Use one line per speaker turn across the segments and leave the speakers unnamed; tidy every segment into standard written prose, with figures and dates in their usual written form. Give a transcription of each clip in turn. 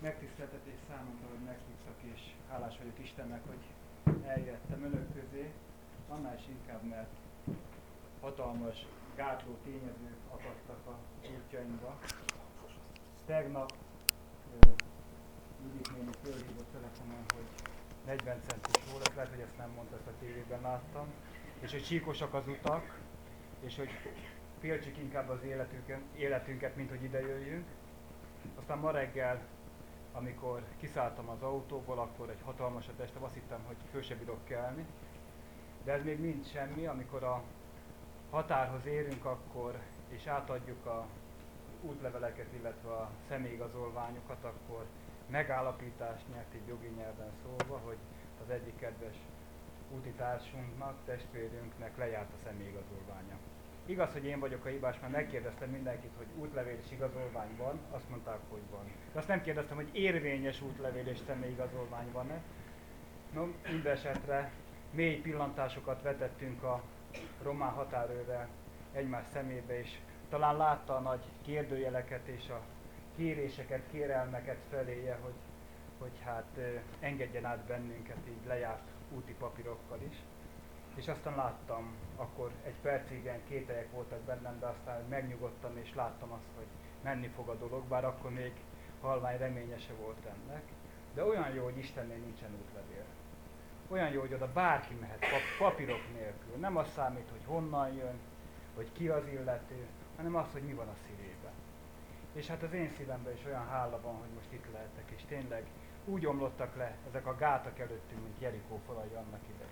Megtiszteltetés számomra, hogy meghívtak, és hálás vagyok Istennek, hogy eljöttem önök közé, annál is inkább, mert hatalmas gátló tényezők akadtak a útjainkba. Tegnap Judit néni fölhívott telefonon, hogy 40 centis volt, lehet, hogy ezt nem mondta, ezt a tévében láttam, és hogy csíkosak az utak, és hogy féltsük inkább az életünket, mint hogy ide jöjjünk. Aztán ma reggel, amikor kiszálltam az autóból, akkor egy hatalmasat estem, azt hittem, hogy föl se bírok kelni. De ez még mind semmi, amikor a határhoz érünk akkor, és átadjuk a útleveleket, illetve a személyigazolványokat, akkor megállapítást nyert így jogi nyelven szólva, hogy az egyik kedves útitársunknak, testvérünknek lejárt a személyigazolványa. Igaz, hogy én vagyok a hibás, mert megkérdeztem mindenkit, hogy útlevél és igazolvány van, azt mondták, hogy van. De azt nem kérdeztem, hogy érvényes útlevél és személyigazolvány van-e. No, mindesetre mély pillantásokat vetettünk a román határőrrel egymás szemébe, és talán látta a nagy kérdőjeleket és a kéréseket, kérelmeket feléje, hogy hát engedjen át bennünket így lejárt úti papírokkal is. És aztán láttam, akkor egy percig ilyen kételyek voltak bennem, de aztán megnyugodtam és láttam azt, hogy menni fog a dolog, bár akkor még halvány reményese volt ennek. De olyan jó, hogy Istennél nincsen útlevél. Olyan jó, hogy oda bárki mehet papírok nélkül. Nem az számít, hogy honnan jön, hogy ki az illető, hanem az, hogy mi van a szívében. És hát az én szívemben is olyan hála van, hogy most itt lehetek, és tényleg úgy omlottak le ezek a gátak előttünk, mint Jerikó falai annak idején.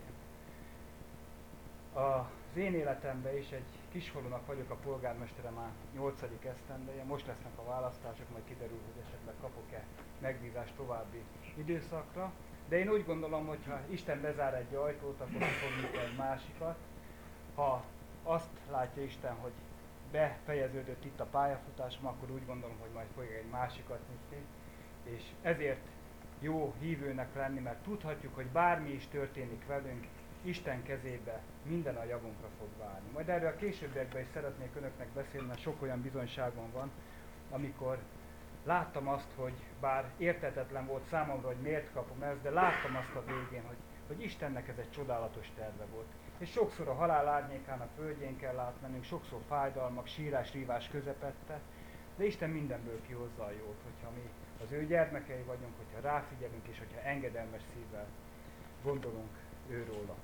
Az én életemben is egy kisfalunak vagyok a polgármestere már 8. esztendeje, most lesznek a választások, majd kiderül, hogy esetleg kapok-e megbízást további időszakra. De én úgy gondolom, hogy ha Isten bezár egy ajtót, akkor fog nyitni egy másikat. Ha azt látja Isten, hogy befejeződött itt a pályafutásom, akkor úgy gondolom, hogy majd fogja egy másikat nyitni. És ezért jó hívőnek lenni, mert tudhatjuk, hogy bármi is történik velünk, Isten kezébe minden a javunkra fog válni. Majd erről a későbbiekben is szeretnék önöknek beszélni, mert sok olyan bizonyságom van, amikor láttam azt, hogy bár érthetetlen volt számomra, hogy miért kapom ezt, de láttam azt a végén, hogy Istennek ez egy csodálatos terve volt. És sokszor a halál árnyékának földjén kell átmennünk, sokszor fájdalmak, sírás, rívás közepette, de Isten mindenből kihozza a jót, hogyha mi az ő gyermekei vagyunk, hogyha ráfigyelünk, és hogyha engedelmes szívvel gondolunk őróla.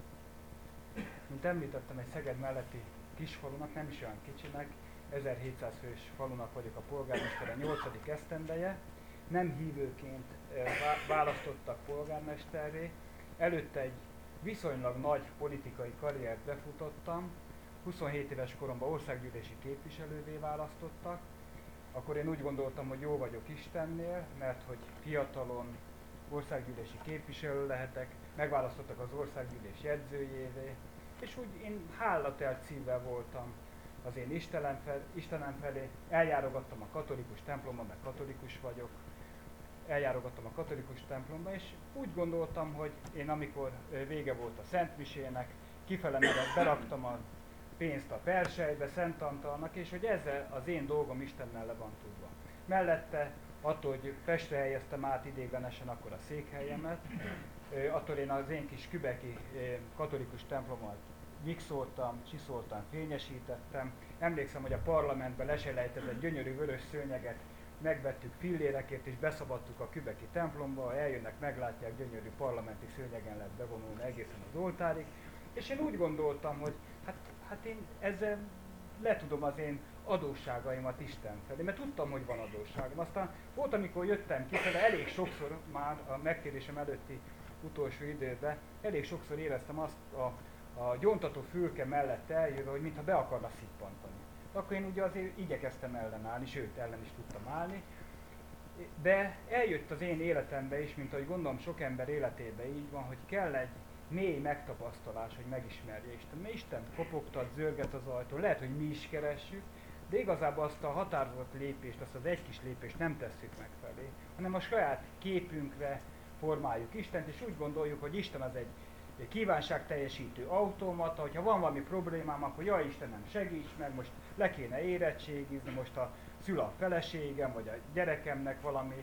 Mint említettem, egy Szeged melletti kisfalunak, nem is olyan kicsinek, 1700 fős falunak vagyok a polgármestere, 8. esztendeje. Nem hívőként választottak polgármesterré. Előtte egy viszonylag nagy politikai karriert befutottam. 27 éves koromban országgyűlési képviselővé választottak. Akkor én úgy gondoltam, hogy jó vagyok Istennél, mert hogy fiatalon országgyűlési képviselő lehetek, megválasztottak az országgyűlés jegyzőjévé, és úgy én hállatelt szívvel voltam az én Istenem felé, eljárogattam a katolikus templomba, mert katolikus vagyok, eljárogattam a katolikus templomba, és úgy gondoltam, hogy én amikor vége volt a Szentmisének, kifele mellett beraktam a pénzt a perselybe, Szent Antalnak, és hogy ezzel az én dolgom Istennel le van tudva. Mellette, attól, hogy Pestre helyeztem át idéglenesen akkor a székhelyemet, attól én az én kis kübeki katolikus templomat nyikszoltam, csiszoltam, fényesítettem. Emlékszem, hogy a parlamentben leselejtett gyönyörű vörös szőnyeget megvettük fillérekért, és beszabadtuk a kübeki templomba, ha eljönnek, meglátják, gyönyörű parlamenti szőnyegen lehet bevonulni egészen az oltárig. És én úgy gondoltam, hogy hát én ezzel letudom az én adósságaimat Isten felé, mert tudtam, hogy van adósságom. Aztán volt, amikor jöttem kifele, elég sokszor már a megtérésem előtti utolsó időben, elég sokszor éreztem azt a gyóntató fülke mellett eljövő, hogy mintha be akarna szippantani. Akkor én ugye azért igyekeztem ellenállni, sőt, ellen is tudtam állni, de eljött az én életembe is, mint ahogy gondolom sok ember életében így van, hogy kell egy mély megtapasztalás, hogy megismerje Isten. Mert Isten kopogtat, zörget az ajtó, lehet, hogy mi is keressük, de igazából azt a határozott lépést, azt az egy kis lépést nem tesszük meg felé, hanem a saját képünkre formáljuk Istent, és úgy gondoljuk, hogy Isten az egy kívánságteljesítő automata, hogyha van valami problémám, akkor jaj Istenem, segíts meg, most le kéne érettségizni, most szül a feleségem, vagy a gyerekemnek valami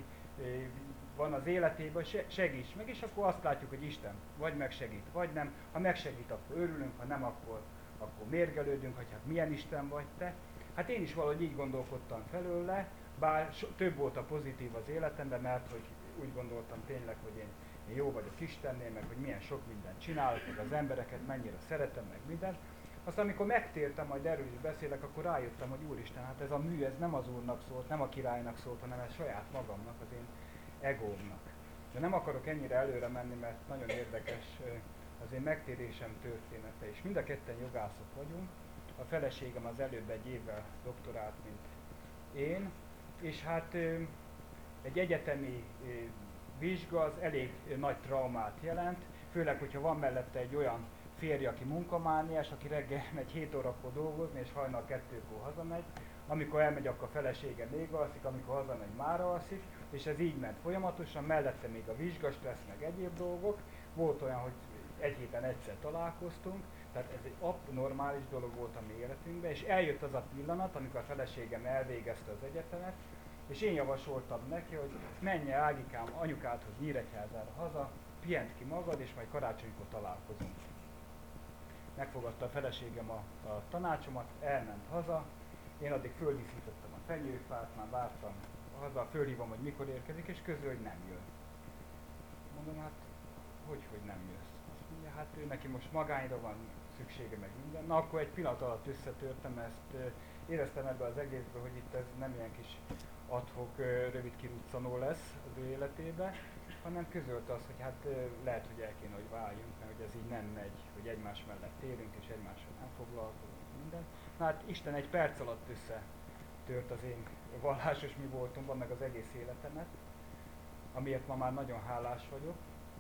van az életében, segíts meg, és akkor azt látjuk, hogy Isten vagy megsegít, vagy nem. Ha megsegít, akkor örülünk, ha nem, akkor mérgelődünk, hogy hát milyen Isten vagy te. Hát én is valahogy így gondolkodtam felőle, bár több volt a pozitív az életemben, mert hogy úgy gondoltam tényleg, hogy én jó vagyok Istennél, meg hogy milyen sok mindent csinálok, meg az embereket mennyire szeretem, meg mindent. Aztán amikor megtértem, majd erről is beszélek, akkor rájöttem, hogy Úristen, hát ez a mű, ez nem az Úrnak szólt, nem a királynak szólt, hanem ez saját magamnak, az én egómnak. De nem akarok ennyire előre menni, mert nagyon érdekes az én megtérésem története. És mind a ketten jogászok vagyunk. A feleségem az előbb egy évvel doktorált, mint én, és hát egy egyetemi vizsga az elég nagy traumát jelent, főleg, hogyha van mellette egy olyan férj, aki munkamániás, aki reggel megy 7 órakor dolgozni, és hajnal 2-kor hazamegy. Amikor elmegy, akkor a felesége még alszik, amikor hazamegy, már alszik, és ez így ment folyamatosan, mellette még a vizsgastressz, meg egyéb dolgok. Volt olyan, hogy egy héten egyszer találkoztunk, tehát ez egy abnormális dolog volt a mi életünkben, és eljött az a pillanat, amikor a feleségem elvégezte az egyetemet, és én javasoltam neki, hogy menj el Ágikám anyukádhoz Nyíregyházára haza, pihent ki magad, és majd karácsonykor találkozunk. Megfogadta a feleségem a tanácsomat, elment haza, én addig földíszítettem a fenyőfát, már vártam haza, fölhívom, hogy mikor érkezik, és közül, hogy nem jön. Mondom, hát hogy nem jössz? Azt mondja, hát ő neki most magányra van szüksége, meg minden. Na akkor egy pillanat alatt összetörtem, ezt éreztem ebbe az egészbe, hogy itt ez nem ilyen kis ad-hoc rövid kiruccanó lesz az ő életébe, hanem közölte azt, hogy hát lehet, hogy el kéne, hogy váljunk, mert hogy ez így nem megy, hogy egymás mellett élünk, és egymással nem foglalkozunk, minden. Na hát Isten egy perc alatt összetört az én vallásos mi voltomban, meg az egész életemet, amiért ma már nagyon hálás vagyok,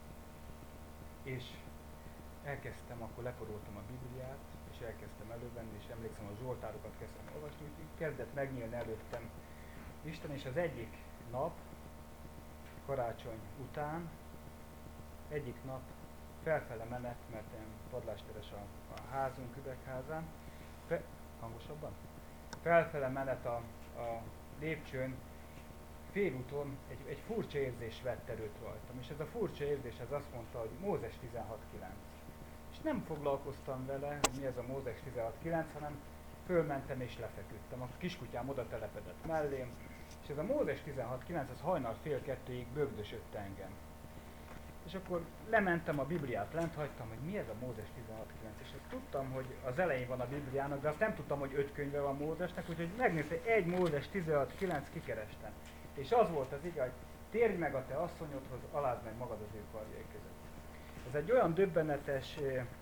és elkezdtem, akkor leporoltam a Bibliát, és elkezdtem elővenni, és emlékszem, a Zsoltárokat kezdtem olvasni, úgyhogy kezdett megnyílni előttem Isten, és az egyik nap, karácsony után, egyik nap felfele menet, mert én padlásteres a házunk, üvegházán, hangosabban? Felfele menet a lépcsőn, félúton egy furcsa érzés vett erőt rajtam, és ez a furcsa érzés ez azt mondta, hogy Mózes 16.9. És nem foglalkoztam vele, hogy mi ez a Mózes 16.9, hanem fölmentem és lefeküdtem. A kiskutyám oda telepedett mellém, és ez a Mózes 16.9, az hajnal 1:30 bögdösött engem. És akkor lementem, a Bibliát lent hagytam, hogy mi ez a Mózes 16.9, és tudtam, hogy az elején van a Bibliának, de azt nem tudtam, hogy 5 könyve van Mózesnek, úgyhogy megnéztem, egy Mózes 16.9 kikerestem. És az volt az ige, hogy térj meg a te asszonyodhoz, alázd meg magad az ő karjai között. Ez egy olyan döbbenetes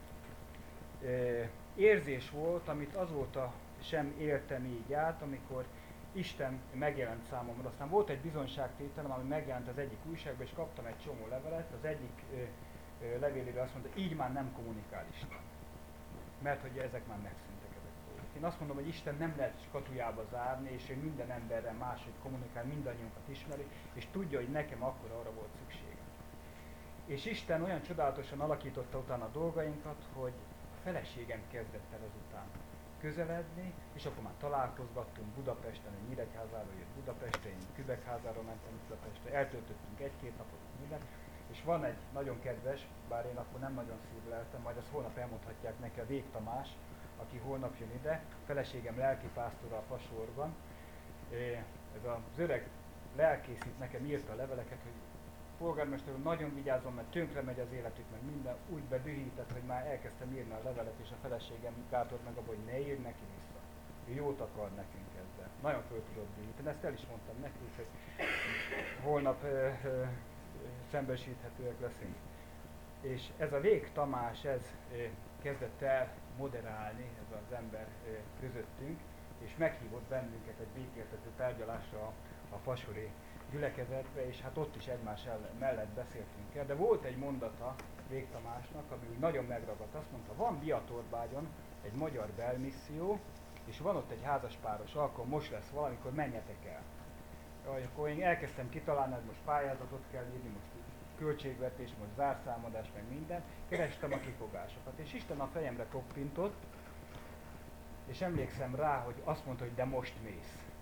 érzés volt, amit azóta sem éltem így át, amikor Isten megjelent számomra. Aztán volt egy bizonyságtételem, ami megjelent az egyik újságban, és kaptam egy csomó levelet. Az egyik levélére azt mondta, így már nem kommunikál Isten. Mert hogy ezek már megszűntek, ezek dolgok. Én azt mondom, hogy Isten nem lehet skatujába zárni, és ő minden emberrel máshogy kommunikál, mindannyiunkat ismeri, és tudja, hogy nekem akkor arra volt szükségem. És Isten olyan csodálatosan alakította utána a dolgainkat, hogy a feleségem kezdett el ezután közeledni, és akkor már találkozgattunk Budapesten, egy Nyíregyházáról jött Budapestre, én Kübekházáról mentem Budapestre, eltöltöttünk 1-2 napot, minden, és van egy nagyon kedves, bár én akkor nem nagyon szívleltem, majd azt holnap elmondhatják neki, a Vég Tamás, aki holnap jön ide, feleségem lelkipásztora a Fasorban. Ez az öreg lelkész itt nekem írta a leveleket, hogy polgármester úr, nagyon vigyázzon, mert tönkre megy az életük, meg minden úgy bedühített, hogy már elkezdtem írni a levelet, és a feleségem gátolt meg abban, hogy ne írj neki vissza. Ő jót akar nekünk ezzel. Nagyon föl tudod dühíteni. Ezt el is mondtam neki, hogy holnap szembesíthetőek leszünk. És ez a Vég Tamás, ez kezdett el moderálni, ez az ember közöttünk, és meghívott bennünket egy békéltető tárgyalásra a fasori gyülekezetbe, és hát ott is egymás mellett beszéltünk el, de volt egy mondata Vég Tamásnak, ami úgy nagyon megragadt. Azt mondta, van Biatorbágyon egy magyar belmisszió, és van ott egy házaspáros alkalom, most lesz valamikor, menjetek el. Akkor én elkezdtem kitalálni, hogy most pályázatot kell írni, most költségvetés, most zárszámadás, meg minden, kerestem a kifogásokat, és Isten a fejemre koppintott, és emlékszem rá, hogy azt mondta, hogy de most mész.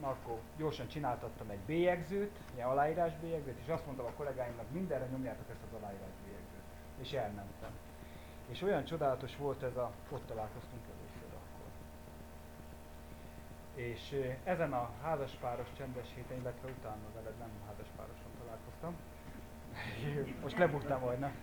na akkor gyorsan csináltattam egy bélyegzőt, ilyen aláírás bélyegzőt, és azt mondtam a kollégáimnak, mindenre nyomjátok ezt az aláírás bélyegzőt. És elmentem. És olyan csodálatos volt ez ott találkoztunk először akkor. És ezen a házaspáros csendes héten, illetve utána veled nem házaspárosan találkoztam. Most lebuktam majdnem.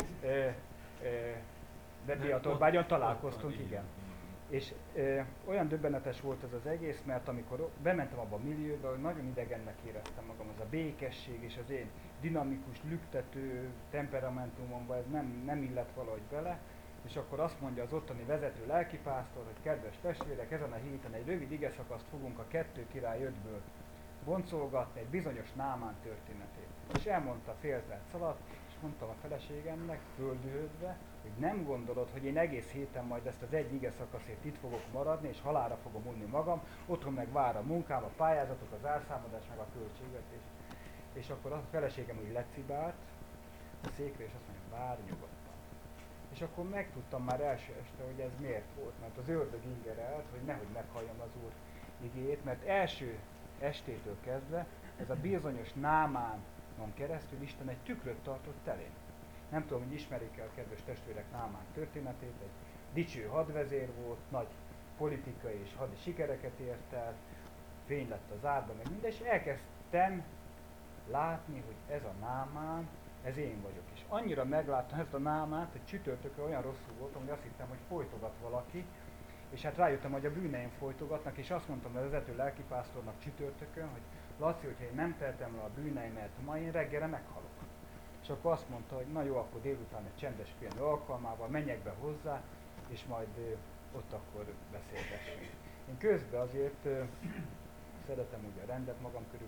De Diatorbágyon találkoztunk, igen. És olyan döbbenetes volt ez az egész, mert amikor bementem abba a millióba, nagyon idegennek éreztem magam, az a békesség és az én dinamikus, lüktető temperamentumomban ez nem illett valahogy bele, és akkor azt mondja az ottani vezető lelkipásztor, hogy kedves testvérek, ezen a héten egy rövid igeszakaszt fogunk a 2 Király 5-ből boncolgatni, egy bizonyos Námán történetét. És elmondta félperc alatt, és mondtam a feleségemnek, földühödve, hogy nem gondolod, hogy én egész héten majd ezt az egy ige szakaszért itt fogok maradni, és halálra fogom unni magam, otthon meg vár a munkám, a pályázatok, az elszámadás, meg a költségvetés. És akkor a feleségem úgy lecibált a székre, és azt mondja, várj nyugodtan. És akkor megtudtam már első este, hogy ez miért volt, mert az ördög ingerelt, hogy nehogy meghalljam az Úr igéjét, mert első estétől kezdve ez a bizonyos Námánon keresztül Isten egy tükröt tartott elém. Nem tudom, hogy ismerik-e a kedves testvérek Námán történetét, egy dicső hadvezér volt, nagy politikai és hadi sikereket ért el, fény lett az árban, meg minden, és elkezdtem látni, hogy ez a Námán, ez én vagyok. És annyira megláttam ezt a Námánt, hogy csütörtökön olyan rosszul voltam, hogy azt hittem, hogy folytogat valaki, és hát rájöttem, hogy a bűneim folytogatnak, és azt mondtam a vezető lelkipásztornak csütörtökön, hogy Laci, hogyha én nem tehetem le a bűneimet, ma én reggelre meghalok. És akkor azt mondta, hogy na jó, akkor délután egy csendes pihenő alkalmával menjek be hozzá, és majd ott akkor beszélgessünk. Én közben azért szeretem ugye a rendet magam körül,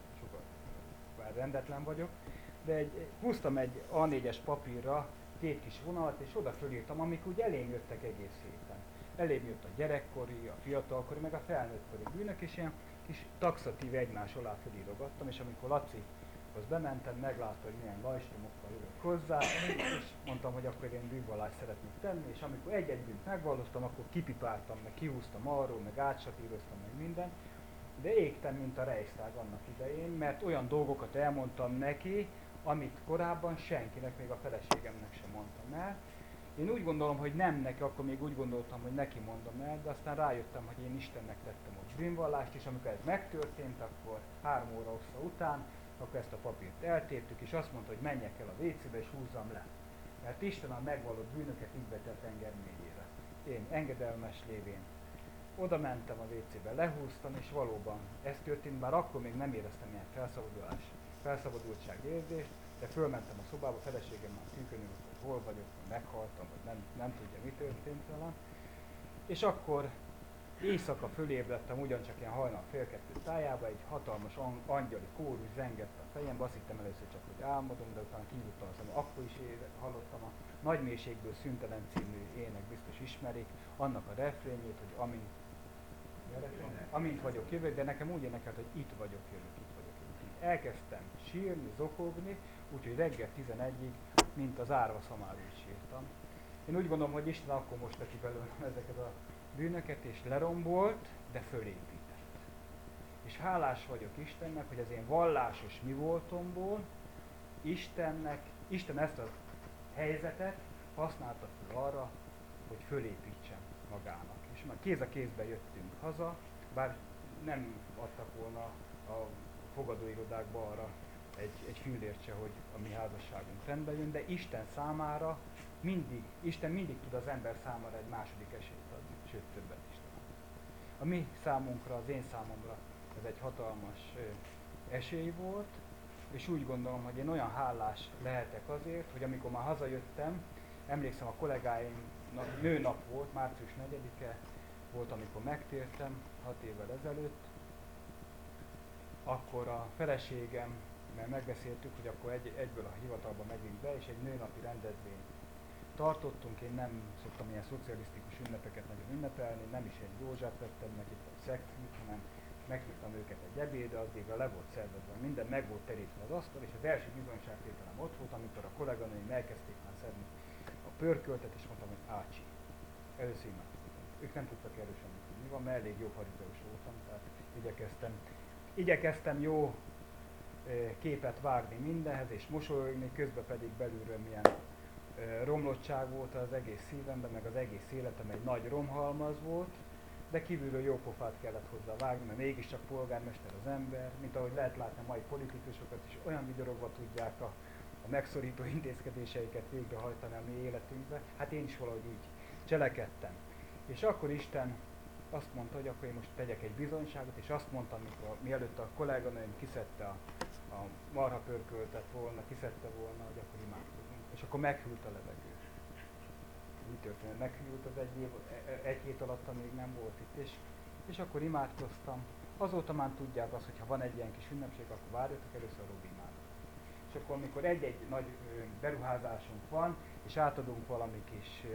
bár rendetlen vagyok, de húztam egy A4-es papírra 2 kis vonalat, és oda fölírtam, amik úgy elém jöttek egész héten. Elém jött a gyerekkori, a fiatalkori, meg a felnőttkori bűnök, és ilyen kis taxatív egymás alá felírogattam, és amikor Lacihoz bementem, meglátta, hogy milyen lajstromokkal jövök hozzá, és mondtam, hogy akkor én bűnvallást szeretnék tenni, és amikor egy-egy bűnt megvallottam, akkor kipipáltam, meg kihúztam arról, meg átsatíroztam, meg minden, de égtem, mint a Reichstag annak idején, mert olyan dolgokat elmondtam neki, amit korábban senkinek, még a feleségemnek sem mondtam el. Én úgy gondolom, hogy nem neki, akkor még úgy gondoltam, hogy neki mondom el, de aztán rájöttem, hogy én Istennek tettem ott bűnvallást, és amikor ez megtörtént, akkor 3 óra hossza után, akkor ezt a papírt eltéptük, és azt mondta, hogy menjek el a WC-be és húzzam le. Mert Isten a megvallott bűnöket így vette a tenger mélyére. Én engedelmes lévén oda mentem a WC-be, lehúztam, és valóban ez történt, bár akkor még nem éreztem ilyen felszabadultság érzést, de fölmentem a szobába, a feleségem már tűkönül, hogy hol vagyok, meghaltam, vagy nem tudja, mi történt velem. És akkor éjszaka fölébredtem ugyancsak ilyen hajnal fél 2 tájába, egy hatalmas angyali kórus zengett a fejembe, azt hittem először csak, hogy álmodom, de utána kinyitottam a szemem, akkor is hallottam a Nagy mélységből szüntelen című ének, biztos ismerik, annak a refrényét, hogy amint vagyok, jövök, de nekem úgy énekelt, hogy itt vagyok, jövök, itt vagyok, jövök. Elkezdtem sírni, zokogni, úgyhogy reggel 11-ig, mint az árva szamár úgy sírtam. Én úgy gondolom, hogy Isten akkor mosta ki belőlem ezeket a bűnöket, és lerombolt, de fölépített. És hálás vagyok Istennek, hogy az én vallásos mi voltomból Isten ezt a helyzetet használta fel arra, hogy fölépítsen magának. És már kéz a kézbe jöttünk haza, bár nem adtak volna a fogadóirodákba arra egy fűlért se, hogy a mi házasságunk rendbe jön, de Isten számára Isten mindig tud az ember számára egy második esélyt adni, sőt többet is talán. A mi számunkra, az én számomra ez egy hatalmas esély volt, és úgy gondolom, hogy én olyan hálás lehetek azért, hogy amikor már hazajöttem, emlékszem a kollégáimnak nőnap volt, március 4-e volt, amikor megtértem 6 évvel ezelőtt, akkor a feleségem, mert megbeszéltük, hogy akkor egyből a hivatalba megyünk be, és egy nőnapi rendezvényt tartottunk. Én nem szoktam ilyen szocialisztikus ünnepeket nagyon ünnepelni, nem is egy Józsát vettem meg itt egy szekcít, hanem meghívtam őket egy ebédre, addigra le volt szervezve, minden meg volt terítve az asztal, és az első bizonyságtételem ott volt, amikor a kolléganőim elkezdték már szedni a pörköltet, és mondtam, hogy ácsi. Először imádkoztam. Ők nem tudtak erről semmit, hogy mi van, mert elég jó farizeus voltam, tehát igyekeztem jó képet vágni mindenhez, és mosolyogni, közben pedig belülről milyen romlottság volt az egész szívemben, meg az egész életem egy nagy romhalmaz volt, de kívülről jó pofát kellett hozzá vágni, mert mégiscsak polgármester az ember, mint ahogy lehet látni a mai politikusokat is, olyan vigyorogva tudják a megszorító intézkedéseiket végrehajtani a mi életünkbe. Hát én is valahogy így cselekedtem. És akkor Isten azt mondta, hogy akkor én most tegyek egy bizonyságot, és azt mondta, amikor mielőtt a kolléganőm kiszedte a marhapörköltet volna, kiszedte volna, hogy akkor imádkozunk. És akkor meghűlt a levegő. Mi történt? Meghűlt az egy hét alatt, amíg nem volt itt. És akkor imádkoztam. Azóta már tudják azt, hogy ha van egy ilyen kis ünnepség, akkor várjatok először a Robi imád. És akkor, amikor egy-egy nagy beruházásunk van, és átadunk valami kis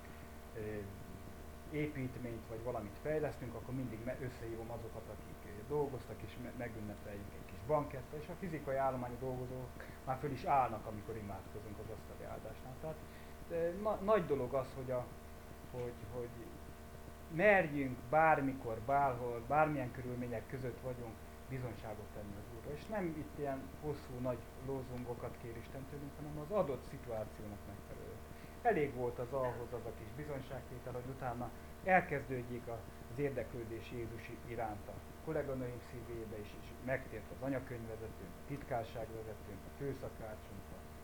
építményt, vagy valamit fejlesztünk, akkor mindig összehívom azokat, akik dolgoztak, és megünnepeljük egy kis bankettel, és a fizikai állományi dolgozók már föl is állnak, amikor imádkozunk az asztali áldásnál. Tehát nagy dolog az, hogy merjünk bármikor, bárhol, bármilyen körülmények között vagyunk, bizonyságot tenni az Úrra. És nem itt ilyen hosszú, nagy lózungokat kér Isten tőlünk, hanem az adott szituációnak megfelelő. Elég volt az ahhoz az a kis bizonyságtétel, hogy utána elkezdődjék az érdeklődés Jézus iránta. A kolléganőim szívébe is megtért az anyakönyvvezetőnk, a titkárságvezetőnk, a főszakácsunk,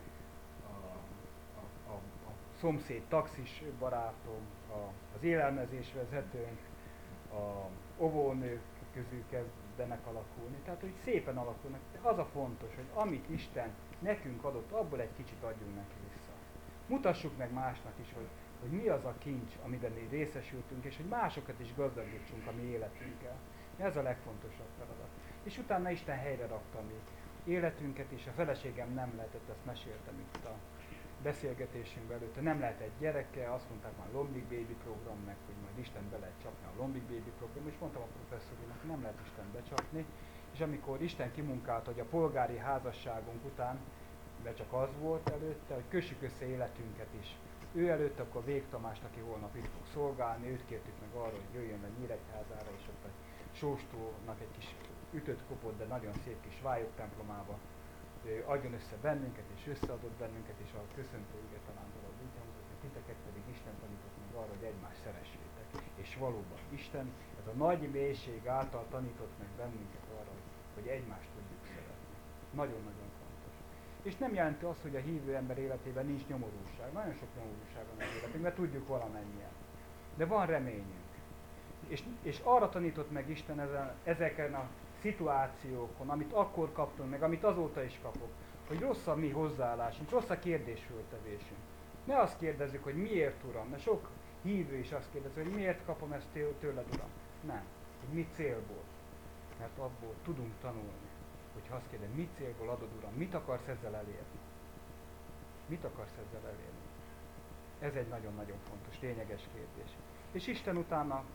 a szomszéd taxis barátom, az élelmezésvezetőnk, a óvónők közül kezdenek alakulni. Tehát, hogy szépen alakulnak. De az a fontos, hogy amit Isten nekünk adott, abból egy kicsit adjunk neki vissza. Mutassuk meg másnak is, hogy mi az a kincs, amiben mi részesültünk, és hogy másokat is gazdagítsunk a mi életünkkel. Ez a legfontosabb feladat. És utána Isten helyre rakta a mi életünket, és a feleségem nem lehetett, ezt meséltem itt a beszélgetésünkben előtte, nem lehet egy gyereke, azt mondták már Lombik Baby program, meg hogy majd Isten be lehet csapni a Lombik Baby program, és mondtam a professzornak, hogy nem lehet Isten becsapni, és amikor Isten kimunkálta, hogy a polgári házasságunk után, de csak az volt előtte, hogy kössük össze életünket is. Ő előtt akkor Vég Tamást, aki holnap itt fog szolgálni, őt kértük meg arra, hogy jöjjön le Nyíregyházára, és ott egy Sóstónak egy kis ütött kopott, de nagyon szép kis vályok templomába adjon össze bennünket, és összeadott bennünket, és a köszöntőige talán valahogy úgy hangzott, hogy titeket pedig Isten tanított meg arra, hogy egymást szeressétek. És valóban Isten ez a nagy mélység által tanított meg bennünket arra, hogy egymást tudjuk szeretni. Nagyon-nagyon fontos. És nem jelenti azt, hogy a hívő ember életében nincs nyomorúság. Nagyon sok nyomorúság van az életünkben, mert tudjuk valamennyien. De van reményünk. És arra tanított meg Isten ezeken a szituációkon, amit akkor kaptunk meg, amit azóta is kapok, hogy rossz a mi hozzáállásunk, rossz a kérdésföltevésünk. Ne azt kérdezzük, hogy miért, Uram, mert sok hívő is azt kérdezi, hogy miért kapom ezt tőled, Uram. Nem, hogy mi célból. Mert abból tudunk tanulni, hogyha azt kérdez, mi célból adod, Uram, mit akarsz ezzel elérni? Mit akarsz ezzel elérni? Ez egy nagyon-nagyon fontos, lényeges kérdés. És Isten utána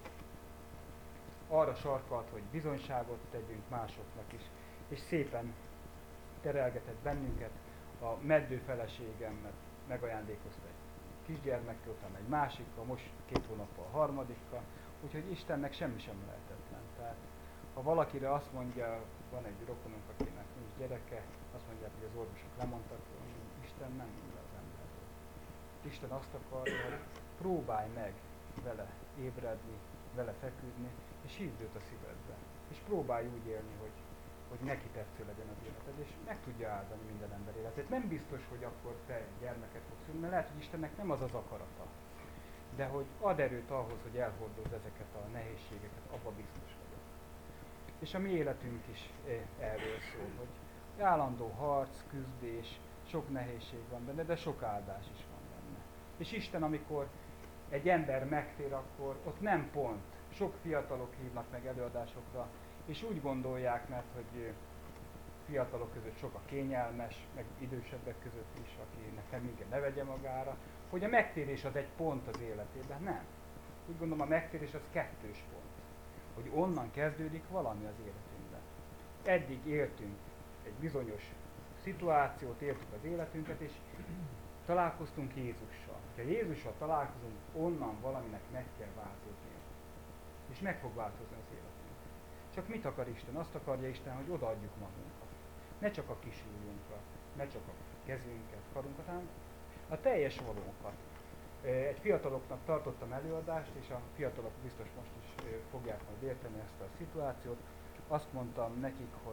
arra sarkalt, hogy bizonyságot tegyünk másoknak is, és szépen terelgetett bennünket. A meddő feleségemet megajándékozta egy kisgyermekkel, utána egy másikkal, most 2 hónappal a harmadikkal, úgyhogy Istennek semmi sem lehetetlen. Tehát, ha valakire azt mondja, van egy rokonunk, akinek nincs gyereke, azt mondják, hogy az orvosok lemondtak, hogy Isten nem mond le az emberről. Isten azt akarja, hogy próbálj meg vele ébredni, vele feküdni, és hívd őt a szívedbe. És próbálj úgy élni, hogy neki tetsző legyen az életed, és meg tudja áldani minden ember életét. Nem biztos, hogy akkor te gyermeket fogsz szülni, mert lehet, hogy Istennek nem az az akarata. De hogy ad erőt ahhoz, hogy elhordozz ezeket a nehézségeket, abba biztos vagyok. És a mi életünk is erről szól, hogy állandó harc, küzdés, sok nehézség van benne, de sok áldás is van benne. És Isten, amikor egy ember megtér, akkor ott nem pont. Sok fiatalok hívnak meg előadásokra, és úgy gondolják, mert hogy fiatalok között sok a kényelmes, meg idősebbek között is, akinek nem inkább ne vegye magára, hogy a megtérés az egy pont az életében. Nem. Úgy gondolom, a megtérés az 2. pont. Hogy onnan kezdődik valami az életünkben. Eddig éltünk egy bizonyos szituációt, éltük az életünket, és találkoztunk Jézussal. Ha Jézussal találkozunk, onnan valaminek meg kell változni. és meg fog változni az életünk. Csak mit akar Isten? Azt akarja Isten, hogy odaadjuk magunkat. Ne csak a kis ujjunkat, ne csak a kezünket, karunkat, hanem a teljes valónkat. Egy fiataloknak tartottam előadást, és a fiatalok biztos most is fogják majd érteni ezt a szituációt. Azt mondtam nekik, hogy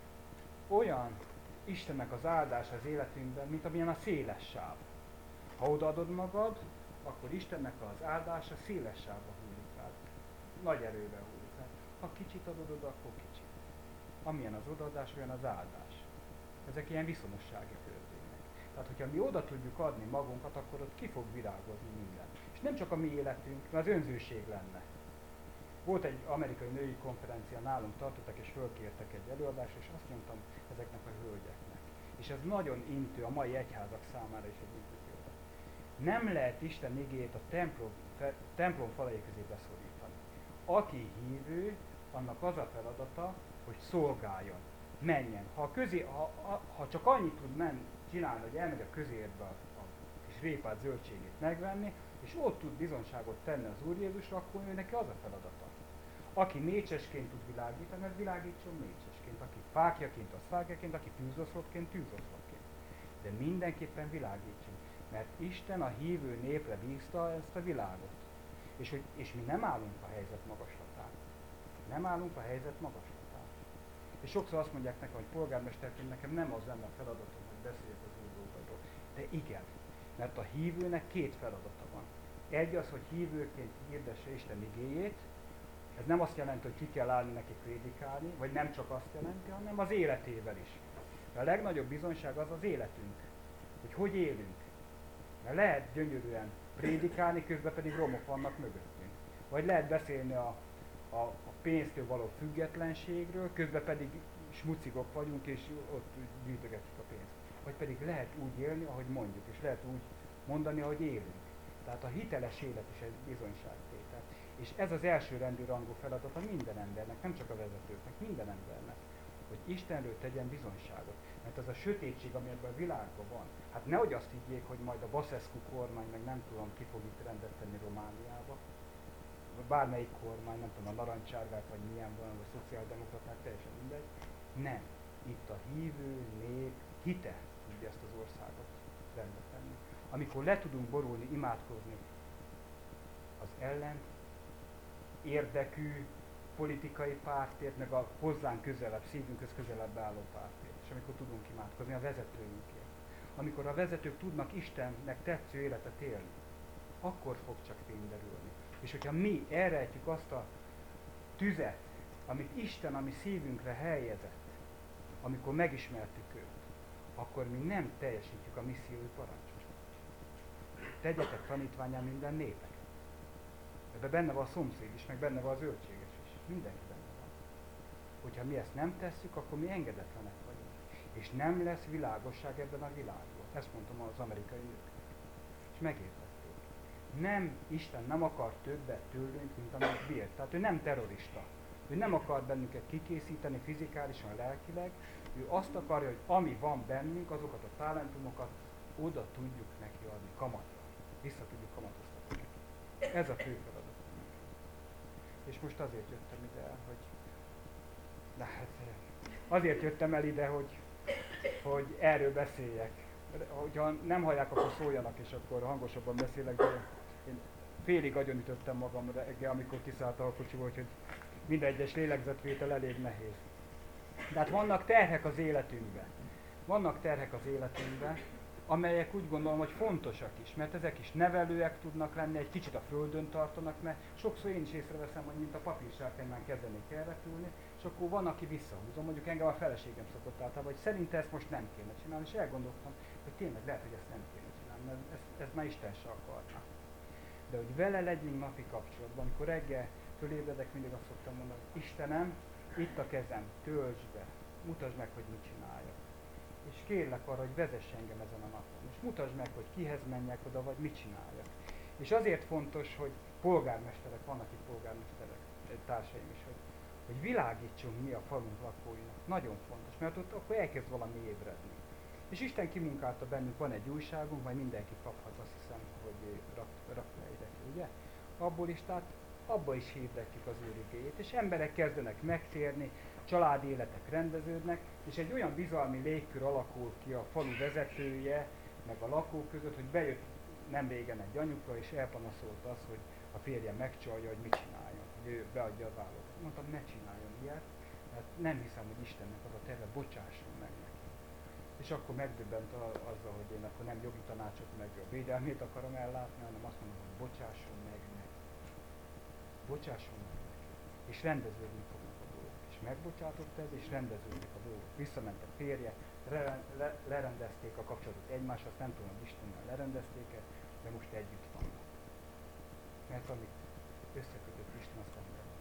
olyan Istennek az áldás az életünkben, mint amilyen a széles sáv. Ha odaadod magad, akkor Istennek az áldása széles sávba hullik rád. Nagy erővel hullik rád. Ha kicsit adod oda, akkor kicsit. Amilyen az odaadás, olyan az áldás. Ezek ilyen viszonyossági törvények. Tehát, hogyha mi oda tudjuk adni magunkat, akkor ott ki fog virágozni minden. És nem csak a mi életünk, mert az önzőség lenne. Volt egy amerikai női konferencia, nálunk tartottak, és fölkértek egy előadásra, és azt mondtam ezeknek a hölgyeknek. És ez nagyon intő a mai egyházak számára is egy intő példa. Nem lehet Isten igéjét a templom falai közé beszorítani. Aki hívő, annak az a feladata, hogy szolgáljon, menjen. Ha csak annyit tud csinálni, hogy elmegy a közértbe a kis répát, zöldségét megvenni, és ott tud bizonyságot tenni az Úr Jézusra, akkor ő neki az a feladata. Aki mécsesként tud világítani, az világítson mécsesként. Aki fákjaként, az fákjaként, aki tűzoszlopként, tűzoszlopként. De mindenképpen világítson. Mert Isten a hívő népre bízta ezt a világot. És mi nem állunk a helyzet magaslatán. Nem állunk a helyzet magaslatán. És sokszor azt mondják nekem, hogy polgármesterként nekem nem az lenne a feladatom, hogy beszéljek az Úr dolgairól. De igen, mert a hívőnek két feladata van. Egy az, hogy hívőként hirdesse Isten igéjét. Ez nem azt jelenti, hogy ki kell állni neki prédikálni, vagy nem csak azt jelenti, hanem az életével is. De a legnagyobb bizonyság az az életünk, hogy élünk. Mert lehet gyönyörűen prédikálni, közben pedig romok vannak mögöttünk. Vagy lehet beszélni a pénztől való függetlenségről, közben pedig smucigok vagyunk, és ott gyűjtögetjük a pénzt. Vagy pedig lehet úgy élni, ahogy mondjuk, és lehet úgy mondani, ahogy élünk. Tehát a hiteles élet is egy bizonyságtétel. És ez az elsőrendű rangú feladata minden embernek, nem csak a vezetőknek, minden embernek, hogy Istenről tegyen bizonyságot. Mert az a sötétség, ami ebben a világban van, hát nehogy azt higgyék, hogy majd a Basescu kormány, meg nem tudom, ki fog itt rendet tenni Romániába, bármelyik kormány, nem tudom, a narancsárgák, vagy milyen van, vagy a szociáldemokraták, teljesen mindegy. Nem. Itt a hívő nép hite tudja ezt az országot rendbe tenni. Amikor le tudunk borulni, imádkozni az ellen érdekű politikai pártért, meg a hozzánk közelebb, szívünkhöz közelebb álló pártért. És amikor tudunk imádkozni a vezetőinkért. Amikor a vezetők tudnak Istennek tetsző életet élni, akkor fog csak fény derülni. És hogyha mi elrejtjük azt a tüzet, amit Isten a mi szívünkre helyezett, amikor megismertük őt, akkor mi nem teljesítjük a missziói parancsot. Tegyetek tanítvánnyá minden népek. Ebben benne van a szomszéd is, meg benne van a zöldséges is. Mindenki benne van. Hogyha mi ezt nem tesszük, akkor mi engedetlenek vagyunk. És nem lesz világosság ebben a világban. Ezt mondtam az amerikai nők. És megértették. Nem, Isten nem akar többet tőlünk, mint amit bír. Tehát ő nem terrorista. Ő nem akar bennünket kikészíteni fizikálisan, lelkileg. Ő azt akarja, hogy ami van bennünk, azokat a talentumokat oda tudjuk neki adni kamatra. Vissza tudjuk kamatoztatni. Ez a fő feladat. És most azért jöttem ide, azért jöttem el ide, hogy erről beszéljek. Ha nem hallják, akkor szóljanak, és akkor hangosabban beszélek, de én félig agyonütöttem magam reggel, amikor kiszálltam a kocsiból, hogy minden egyes lélegzetvétel elég nehéz. De hát vannak terhek az életünkben. Vannak terhek az életünkben, amelyek úgy gondolom, hogy fontosak is, mert ezek is nevelőek tudnak lenni, egy kicsit a földön tartanak, mert sokszor én is észreveszem, hogy mint a papírsárkánynál kezdenék elrepülni, és akkor van, aki visszahúzom, mondjuk engem a feleségem szokott általában, hogy szerinte ezt most nem kéne csinálni, és elgondoltam, hogy tényleg lehet, hogy ezt nem kéne csinálni, mert ez már Isten se akarná. De hogy vele legyünk napi kapcsolatban, amikor reggel fölébredek, mindig azt szoktam mondani, Istenem, itt a kezem, töltsd be, mutasd meg, hogy mit csináljak. És kérlek arra, hogy vezess engem ezen a napon. És mutasd meg, hogy kihez menjek oda, vagy mit csináljak. És azért fontos, hogy polgármesterek, vannak itt polgármesterek, társaim is, hogy világítsunk mi a falunk lakóinak. Nagyon fontos, mert ott akkor elkezd valami ébredni. És Isten kimunkálta bennünk, van egy újságunk, majd mindenki kaphat, azt hiszem, hogy rak le ide, ugye? Abból is, tehát abba is hirdetjük az Úr igéjét. És emberek kezdenek megtérni, családi életek rendeződnek, és egy olyan bizalmi légkör alakul ki a falu vezetője, meg a lakók között, hogy bejött nem régen egy anyuka, és elpanaszolta azt, hogy a férje megcsalja, hogy mit csináljon, hogy ő beadja az állat. Mondtam, ne csináljon ilyet, mert nem hiszem, hogy Istennek az a terve, bocsásson meg neki. És akkor megdöbbent azzal, hogy én akkor nem jogi tanácsot, meg a védelmét akarom ellátni, hanem azt mondom, hogy bocsásson meg neki. Bocsásson meg neki. És rendeződni fognak a dolgok. És megbocsátott ez, és rendeződnek a dolgok. Visszament a férje, lerendezték a kapcsolatot egymásra, azt nem tudom, hogy Istennel lerendezték-e, de most együtt vannak. Mert amit összekötött Isten, azt nem lehet.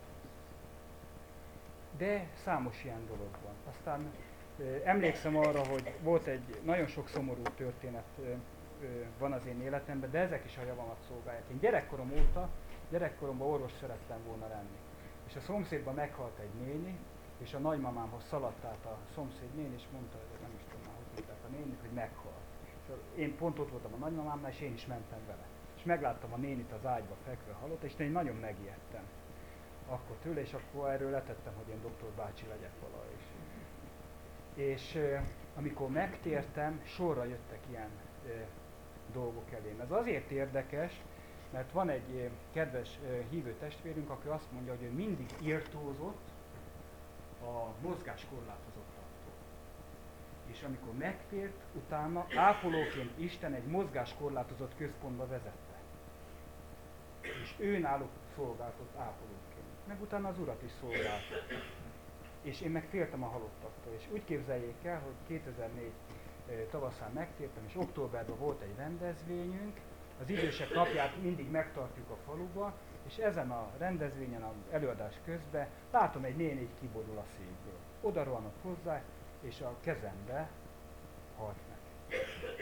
De számos ilyen dolog van. Aztán emlékszem arra, hogy volt egy nagyon sok szomorú történet van az én életemben, de ezek is a javamat szolgálják. Én gyerekkoromban orvos szerettem volna lenni. És a szomszédban meghalt egy néni, és a nagymamámhoz szaladt át a szomszéd néni, és mondta, hogy nem is tudom már, hogy hívták a nénit, hogy meghalt. És én pont ott voltam a nagymamámnál, és én is mentem vele. És megláttam a nénit az ágyba fekve halott, és én nagyon megijedtem akkor tőle, és akkor erről letettem, hogy én doktor bácsi legyek valahogy. És amikor megtértem, sorra jöttek ilyen dolgok elém. Ez azért érdekes, mert van egy kedves hívő testvérünk, aki azt mondja, hogy ő mindig irtózott a mozgáskorlátozottaktól. És amikor megtért, utána ápolóként Isten egy mozgáskorlátozott központba vezette. És ő náluk szolgáltott ápolóként. Meg utána az Urat is szolgálta. És én meg féltem a halottaktól. És úgy képzeljék el, hogy 2004 tavaszán megtértem, és októberben volt egy rendezvényünk, az idősek napját mindig megtartjuk a faluba, és ezen a rendezvényen, az előadás közben látom egy néni így kiborul a székből. Oda rohanok hozzá, és a kezembe halt meg.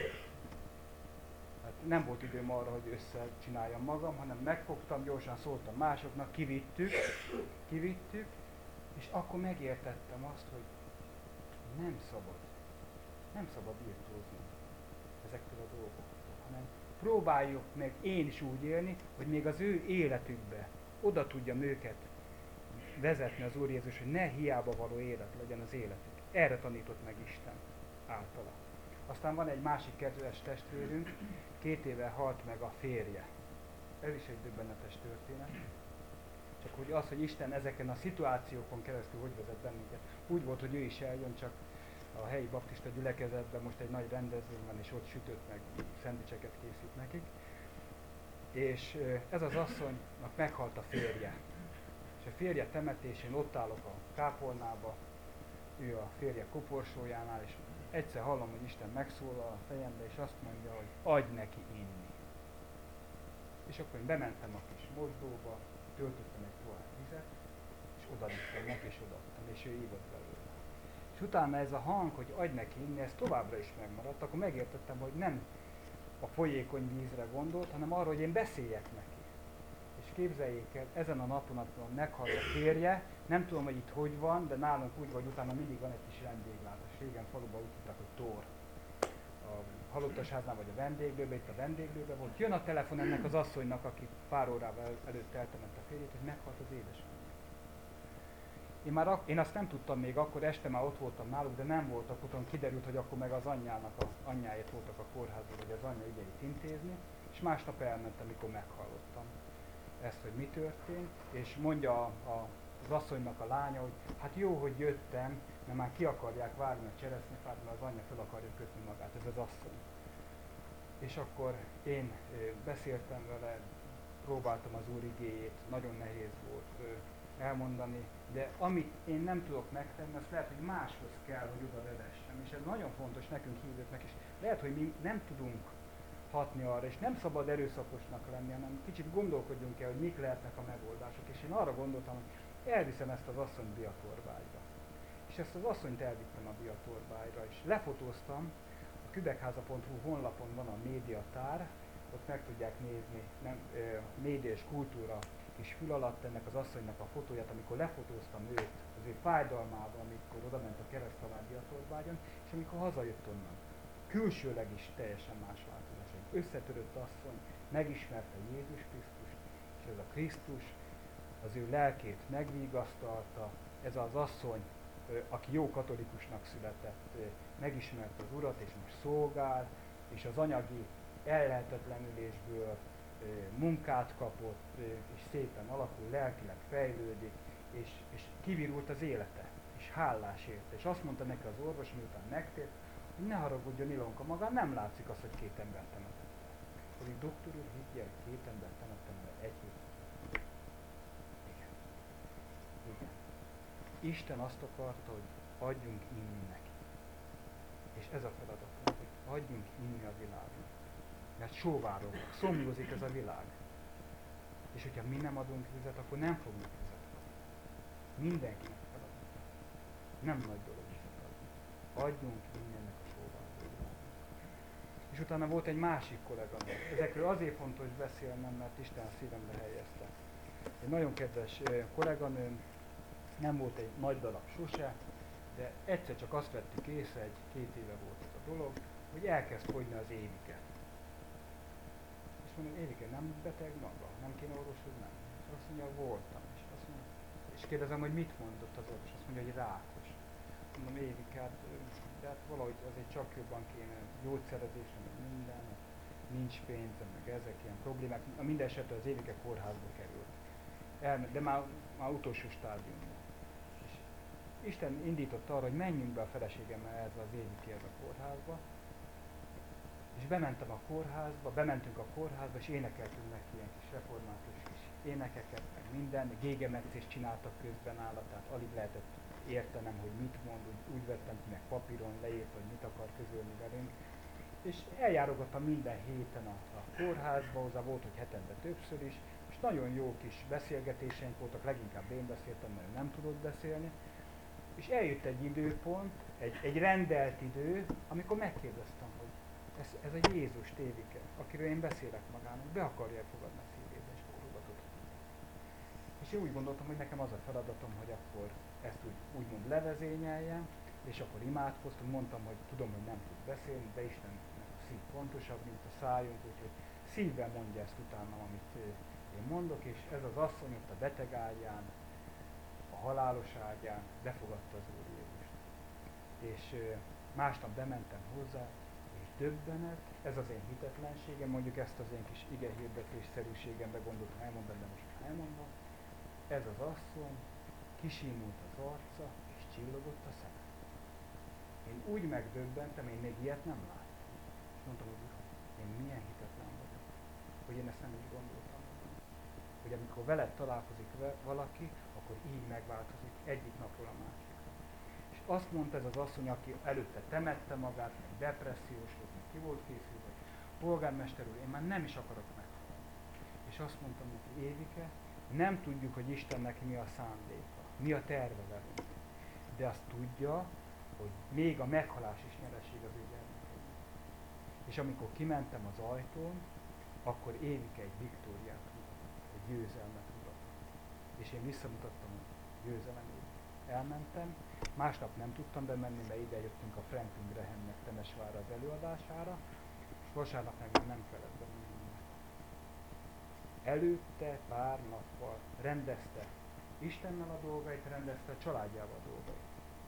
Hát nem volt időm arra, hogy összecsináljam magam, hanem megfogtam, gyorsan szóltam másoknak, kivittük, és akkor megértettem azt, hogy nem szabad irtózni ezektől a dolgoktól, hanem próbáljuk meg én is úgy élni, hogy még az ő életükbe oda tudjam őket vezetni az Úr Jézus, hogy ne hiába való élet legyen az életük. Erre tanított meg Isten általa. Aztán van egy másik kedves testvérünk, 2 éve halt meg a férje. Ez is egy döbbenetes történet. Csak hogy az, hogy Isten ezeken a szituációkon keresztül hogy vezet bennünket. Úgy volt, hogy ő is eljön, csak a helyi baptista gyülekezetben most egy nagy rendezvény van, és ott sütött meg, szendvicseket készít nekik. És ez az asszonynak meghalt a férje. És a férje temetésén ott állok a kápolnába, ő a férje koporsójánál, és egyszer hallom, hogy Isten megszólal a fejembe, és azt mondja, hogy adj neki inni. És akkor én bementem a kis mosdóba, töltöttem egy pohár vizet, és odadittem neki, és odaadtam, és ő ívott belőle. És utána ez a hang, hogy adj neki inni, ez továbbra is megmaradt, akkor megértettem, hogy nem a folyékony vízre gondolt, hanem arra, hogy én beszéljek neki. És képzeljék el, ezen a napon, amikor meghalt a férje, nem tudom, hogy itt hogy van, de nálunk úgy vagy, utána mindig van egy kis vendéglátás. Régen faluban úgy hívták, hogy tor. A halottasháznál vagy a vendéglőbe, itt a vendéglőbe volt. Jön a telefon ennek az asszonynak, aki pár órával előtt eltemette a férjét, hogy meghalt az édesanyja. Én azt nem tudtam még, akkor este már ott voltam náluk, de nem voltak otthon, kiderült, hogy akkor meg az anyjáért voltak a kórházban, hogy az anyja ügyeit intézni, és másnap elmentem, amikor meghallottam ezt, hogy mi történt, és mondja az asszonynak a lánya, hogy hát jó, hogy jöttem, mert már ki akarják vágni a cseresznyefát, mert az anyja fel akarja kötni magát, ez az asszony. És akkor én beszéltem vele, próbáltam az Úr igéjét, nagyon nehéz volt elmondani, de amit én nem tudok megtenni, azt lehet, hogy máshoz kell, hogy oda vezessem. És ez nagyon fontos nekünk hívőknek is. Lehet, hogy mi nem tudunk hatni arra, és nem szabad erőszakosnak lenni, hanem kicsit gondolkodjunk el, hogy mik lehetnek a megoldások. És én arra gondoltam, hogy elviszem ezt az asszonyt Biatorbágyra. És ezt az asszonyt elvittem a Biatorbágyra, és lefotóztam, a kübekháza.hu honlapon van a médiatár, ott meg tudják nézni, média és kultúra kis fül alatt ennek az asszonynak a fotóját, amikor lefotóztam őt, az ő fájdalmában, amikor oda ment a keresztalán Biatorbágyon, és amikor hazajött onnan. Külsőleg is teljesen más változás. Egy összetörött asszony megismerte Jézus Krisztust, és ez a Krisztus az ő lelkét megvigasztalta. Ez az asszony, aki jó katolikusnak született, megismerte az Urat, és most szolgál, és az anyagi ellehetetlenülésből munkát kapott, és szépen alakul, lelkileg fejlődik, és kivirult az élete, és hálás érte. És azt mondta neki az orvos, miután megtért, hogy ne haragudjon Ilonka, maga nem látszik az, hogy 2 embert temetett el. Pedig doktor úr, higgyel, 2 embert temettem el egy hét. Igen. Igen. Isten azt akarta, hogy adjunk inni neki. És ez a feladatunk, hogy adjunk inni a világnak. Mert sóvárognak, szomjózik ez a világ. És hogyha mi nem adunk vizet, akkor nem fogunk vizet kapni. Mindenkinek feladat. Nem nagy dolog vizet adni. Adjunk inni ennek a sóvárogó világnak. És utána volt egy másik kolléganő. Ezekről azért fontos beszélnem, mert Isten a szívembe helyezte. Egy nagyon kedves kolléganőm, nem volt egy nagy darab sose, de egyszer csak azt vettük észre, 2 éve volt ez a dolog, hogy elkezd fogyni az Évike. És mondom, Évike, nem beteg maga? Nem kéne orvoshoz menni? És azt mondja, voltam. És kérdezem, hogy mit mondott az orvos? Azt mondja, hogy rákos. Mondom, Évike, de hát valahogy azért csak jobban kéne gyógyszerezésre, meg minden, nincs pénzem, meg ezek ilyen problémák. A minden esetre az Évike kórházba került. De már utolsó stádiumban. Isten indított arra, hogy menjünk be a feleségemmel ez az Évikéhez a kórházba, és bementünk a kórházba, és énekeltünk neki ilyen kis református kis énekeket, meg minden, gégemetszést csináltak közben nála, tehát alig lehetett értenem, hogy mit mond, úgy vettem ki meg papíron, leírta, hogy mit akar közölni velünk, és eljárogattam minden héten a kórházba, hozzá volt, hogy hetente többször is, és nagyon jó kis beszélgetéseink voltak, leginkább én beszéltem, mert ő nem tudott beszélni, és eljött egy időpont, egy rendelt idő, amikor megkérdeztem, hogy ez a Jézus Évike, akiről én beszélek magának, be akarja fogadni a szívébe, és fogadott. És én úgy gondoltam, hogy nekem az a feladatom, hogy akkor ezt úgymond levezényeljem, és akkor imádkoztam, mondtam, hogy tudom, hogy nem tud beszélni, de Istennek a szív pontosabb, mint a szájunk, úgyhogy szívvel mondja ezt utána, amit én mondok, és ez az asszony ott a beteg ágyán, a halálos ágyán befogadta az Úr Jézust. És másnap bementem hozzá, és döbbenet, ez az én hitetlenségem, mondjuk ezt az én kis ige hirdetésszerűségembe gondoltam, elmondom, de most elmondom. Ez az asszony, kisimult az arca, és csillogott a szeme. Én úgy megdöbbentem, én még ilyet nem láttam. És mondtam, hogy Uram, én milyen hitetlen vagyok, hogy én ezt nem így gondoltam. Hogy amikor veled találkozik valaki, akkor így megváltozik egyik napról a másikra. És azt mondta ez az asszony, aki előtte temette magát, meg depressziós volt, meg ki volt készülve, hogy polgármester úr, én már nem is akarok meghalni. És azt mondtam neki, Évike, nem tudjuk, hogy Istennek mi a szándéka, mi a terve velünk. De azt tudja, hogy még a meghalás is nyereség az ő gyermekeinek. És amikor kimentem az ajtón, akkor Évike egy Viktóriát mutatott, egy győzelmet mutatott. És én visszamutattam a győzelemét. Elmentem, másnap nem tudtam bemenni, mert ide jöttünk a Franklin Grahamnek Temesvárra az előadására, és vasárnap meg nem kellett bemenni. Előtte pár nappal rendezte Istennel a dolgait, rendezte a családjával a dolgait.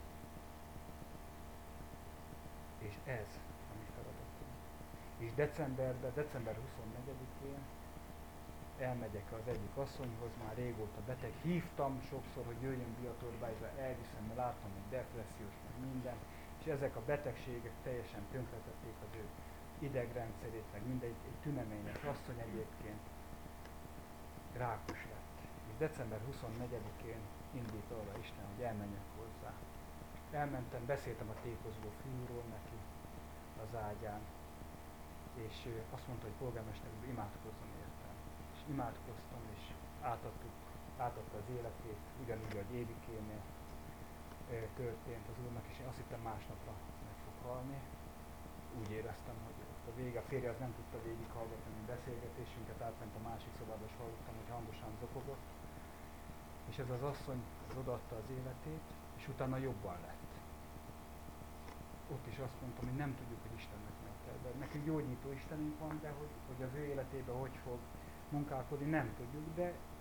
És ez a mi feladatunk. És december 24-én elmegyek az egyik asszonyhoz, már régóta beteg, hívtam sokszor, hogy jöjjön Biatorbágyra, elviszem, mert láttam, hogy depressziós, meg minden, és ezek a betegségek teljesen tönkretették az ő idegrendszerét, meg mindegy, egy tüneményes asszony egyébként rákos lett. És december 24-én indít arra Isten, hogy elmenjek hozzá. Elmentem, beszéltem a tékozló fiúról neki az ágyán, és azt mondta, hogy polgármester úr, imádkozzon értem. És imádkoztam, és átadta az életét, ugyanúgy, ahogy Évikénél történt az úrnak, és én azt hittem másnapra meg fog halni. Úgy éreztem, hogy a vége, a férje az nem tudta végighallgatni a beszélgetésünket, átment a másik szobába, és hallottam, hogy hangosan zokogott. És ez az asszony odaadta az életét, és utána jobban lett. Ott is azt mondtam, hogy nem tudjuk, hogy Istennek megterve. Nekünk gyógyító Istenünk van, de hogy az ő életében hogy fog munkálkodni, nem tudjuk, de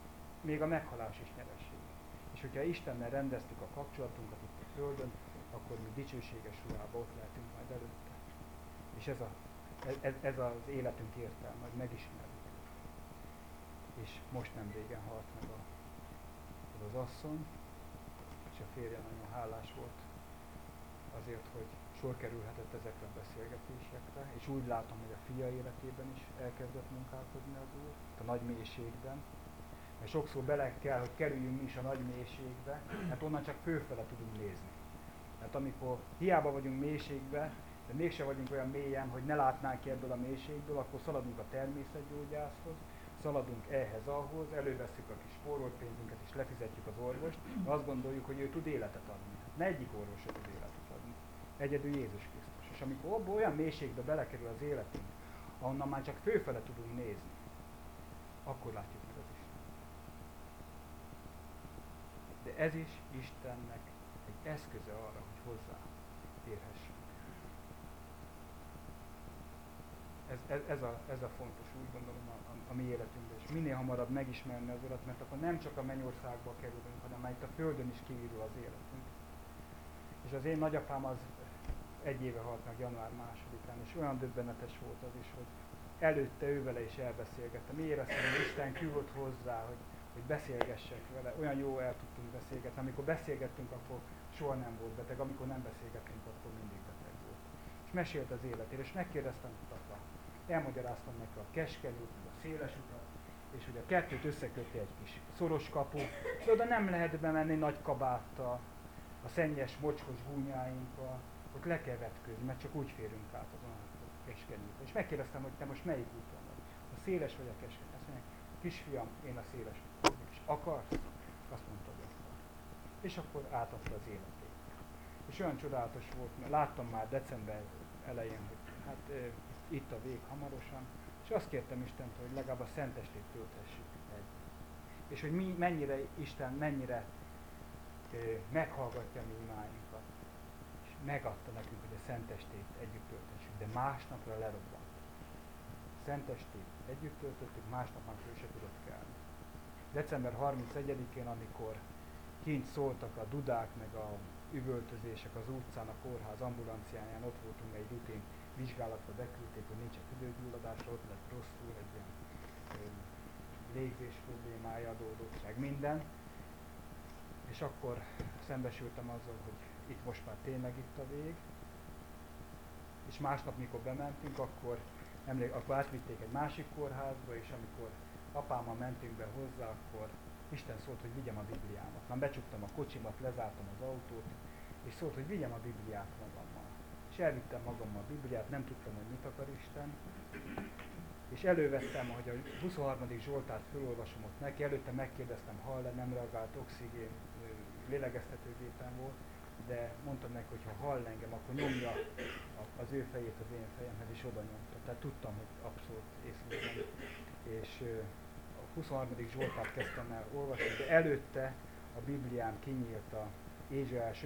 még a meghalás is nyeresség. És hogyha Istennel rendeztük a kapcsolatunkat itt a Földön, akkor mi dicsőséges ruhában ott lehetünk majd előtte. És ez az életünk értelme, hogy megismerjük. És most nem régen halt meg az asszony, és a férje nagyon hálás volt azért, hogy sor kerülhetett ezekre a beszélgetésekre, és úgy látom, hogy a fia életében is elkezdett munkálkodni az Úr, a nagy mélységben. Mert sokszor bele kell, hogy kerüljünk mi is a nagy mélységbe, mert onnan csak fölfele tudunk nézni. Mert amikor hiába vagyunk mélységbe, de mégse vagyunk olyan mélyen, hogy ne látnánk ki ebből a mélységből, akkor szaladunk a természetgyógyászhoz, szaladunk ahhoz, elővesszük a kis spóroltpénzünket és lefizetjük az orvost, de azt gondoljuk, hogy ő tud életet adni. Ne egyik orvos sem tud életet adni. Egyedül Jézus Krisztus. És amikor olyan mélységbe belekerül az életünk, ahonnan már csak fölfele tudunk nézni, akkor látjuk meg az Isten. De ez is Istennek egy eszköze arra, hogy hozzá érhessünk. Ez a fontos, úgy gondolom, a mi életünkben. És minél hamarabb megismerni az Urat, mert akkor nem csak a mennyországba kerülünk, hanem már itt a Földön is kivirul az életünk. És az én nagyapám az 1 éve halt meg január 2-án, és olyan döbbenetes volt az is, hogy előtte ővele is elbeszélgettem. Éreztem, hogy Isten küldött hozzá, hogy beszélgessek vele. Olyan jó el tudtunk beszélgetni. Amikor beszélgettünk, akkor soha nem volt beteg. Amikor nem beszélgettünk, akkor mindig beteg volt. És mesélt az életéről, és megkérdeztem, apa, elmagyaráztam neki a keskeny utat, a széles utat, és hogy a kettőt összeköti egy kis szoros kapu, de oda nem lehet bemenni nagy kabáttal, a szennyes, mocskos gúnyáinkkal, ott le kell vetkőzni, mert csak úgy férünk át azon a keskeny úton. És megkérdeztem, hogy te most melyik úton vagy? A széles vagy a keskeny? Azt mondja, kisfiam, én a széles úton. És akarsz? Azt mondta, hogy akar. És akkor átadta az életét. És olyan csodálatos volt, mert láttam már december elején, hogy hát itt a vég hamarosan, és azt kértem Istentől, hogy legalább a szentestét tölthessük egy. És hogy Isten mennyire meghallgatja mi imáinkat. És megadta nekünk, hogy a szentestét együtt tölthessük, de másnapra lerobbant. Szentestét együtt töltöttük, másnap már föl se tudott kelni. December 31-én, amikor kint szóltak a dudák, meg a üvöltözések az utcán, a kórház ambulanciáján, ott voltunk egy rutin vizsgálatra, beküldték, hogy nincs tüdőgyulladásra, ott lett rosszul, egy ilyen légzés problémája adódott, meg minden. És akkor szembesültem azzal, hogy itt most már tényleg itt a vég. És másnap, mikor bementünk, akkor átvitték egy másik kórházba, és amikor apámmal mentünk be hozzá, akkor Isten szólt, hogy vigyem a Bibliámat. Már becsuktam a kocsimat, lezártam az autót, és szólt, hogy vigyem a Bibliát magammal. És elvittem magammal a Bibliát, nem tudtam, hogy mit akar Isten. És elővettem, hogy a 23. Zsoltárt felolvasom ott neki, előtte megkérdeztem, hall-e, nem reagált, oxigén, lélegeztetőgépen volt, de mondtam neki, hogy ha hall engem, akkor nyomja az ő fejét az én fejemhez, és oda nyomta. Tehát tudtam, hogy abszolút észlelem. És a 23. Zsoltárt kezdtem el olvasni, de előtte a Bibliám kinyílt a Ézsaiás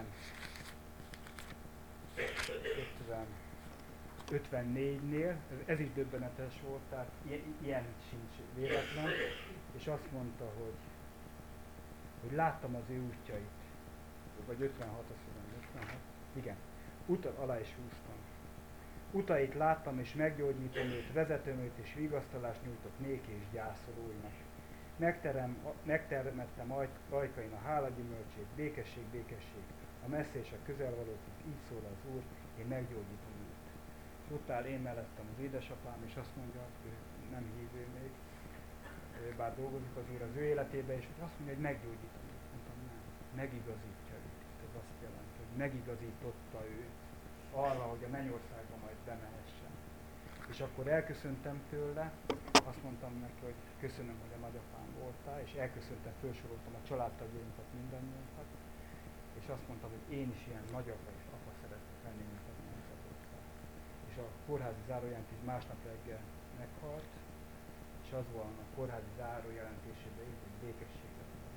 54-nél, ez is döbbenetes volt, tehát ilyen sincs véletlen, és azt mondta, hogy láttam az ő útjait, vagy 56, azt mondom, 56, igen, alá is húztam. Utait láttam, és meggyógyítom őt, vezetem őt, és vigasztalást nyújtok néki és gyászolóinak. Megtermettem ajkain a hálagyümölcsét, békesség, békesség, a messze és a közelvalóknak, így szól az Úr, én meggyógyítom őt. És ott áll én mellettem az édesapám, és azt mondja, ő nem hívő még, bár dolgozik az Úr az ő életébe, és azt mondja, hogy meggyógyítom őt. Mondtam, nem, megigazítja őt. Ez azt jelenti, hogy megigazította őt arra, hogy a mennyországba majd bemehessen. És akkor elköszöntem tőle, azt mondtam neki, hogy köszönöm, hogy a nagyapám voltál, és elköszöntem, felsoroltam a családtagjainkat, mindannyiunkat, és azt mondtam, hogy én is ilyen nagyapa és apa szeretnék lenni, mint az mondta. És a kórházi zárójelent is másnap reggel meghalt, és az van a kórházi zárójelentésében írt, hogy békességre van.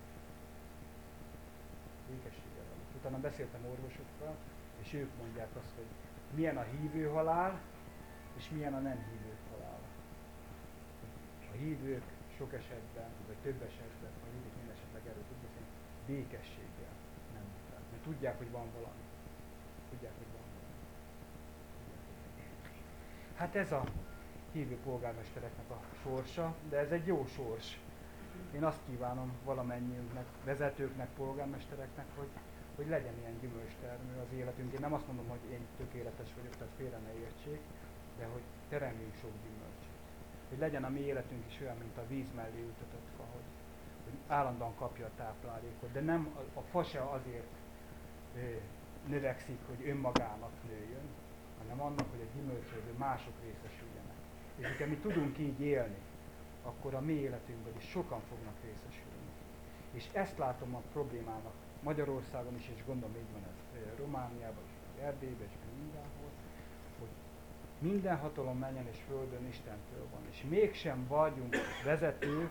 Békességre van. Utána beszéltem orvosokkal, és ők mondják azt, hogy milyen a hívő halál, és milyen a nem hívők halála. A hívők sok esetben, vagy több esetben, vagy mindig esetleg erről tud beszélni, békességgel nem mutat. Mert tudják, hogy van valami. Tudják, hogy van valami. Hát ez a hívő polgármestereknek a sorsa, de ez egy jó sors. Én azt kívánom valamennyiünknek, vezetőknek, polgármestereknek, hogy legyen ilyen gyümölcstermő az életünk. Én nem azt mondom, hogy én tökéletes vagyok, tehát félre ne értsék, de hogy teremjünk sok gyümölcsöt. Hogy legyen a mi életünk is olyan, mint a víz mellé ültetett fa, hogy állandóan kapja a táplálékot, de nem a fa se azért növekszik, hogy önmagának nőjön, hanem annak, hogy a gyümölcsöből mások részesüljenek. És hogyha mi tudunk így élni, akkor a mi életünkben is sokan fognak részesülni. És ezt látom a problémának Magyarországon is, és gondolom így van ez Romániában, és Erdélyben, és mindenhol, hogy minden hatalom menjen és földön Istentől van. És mégsem vagyunk vezetők,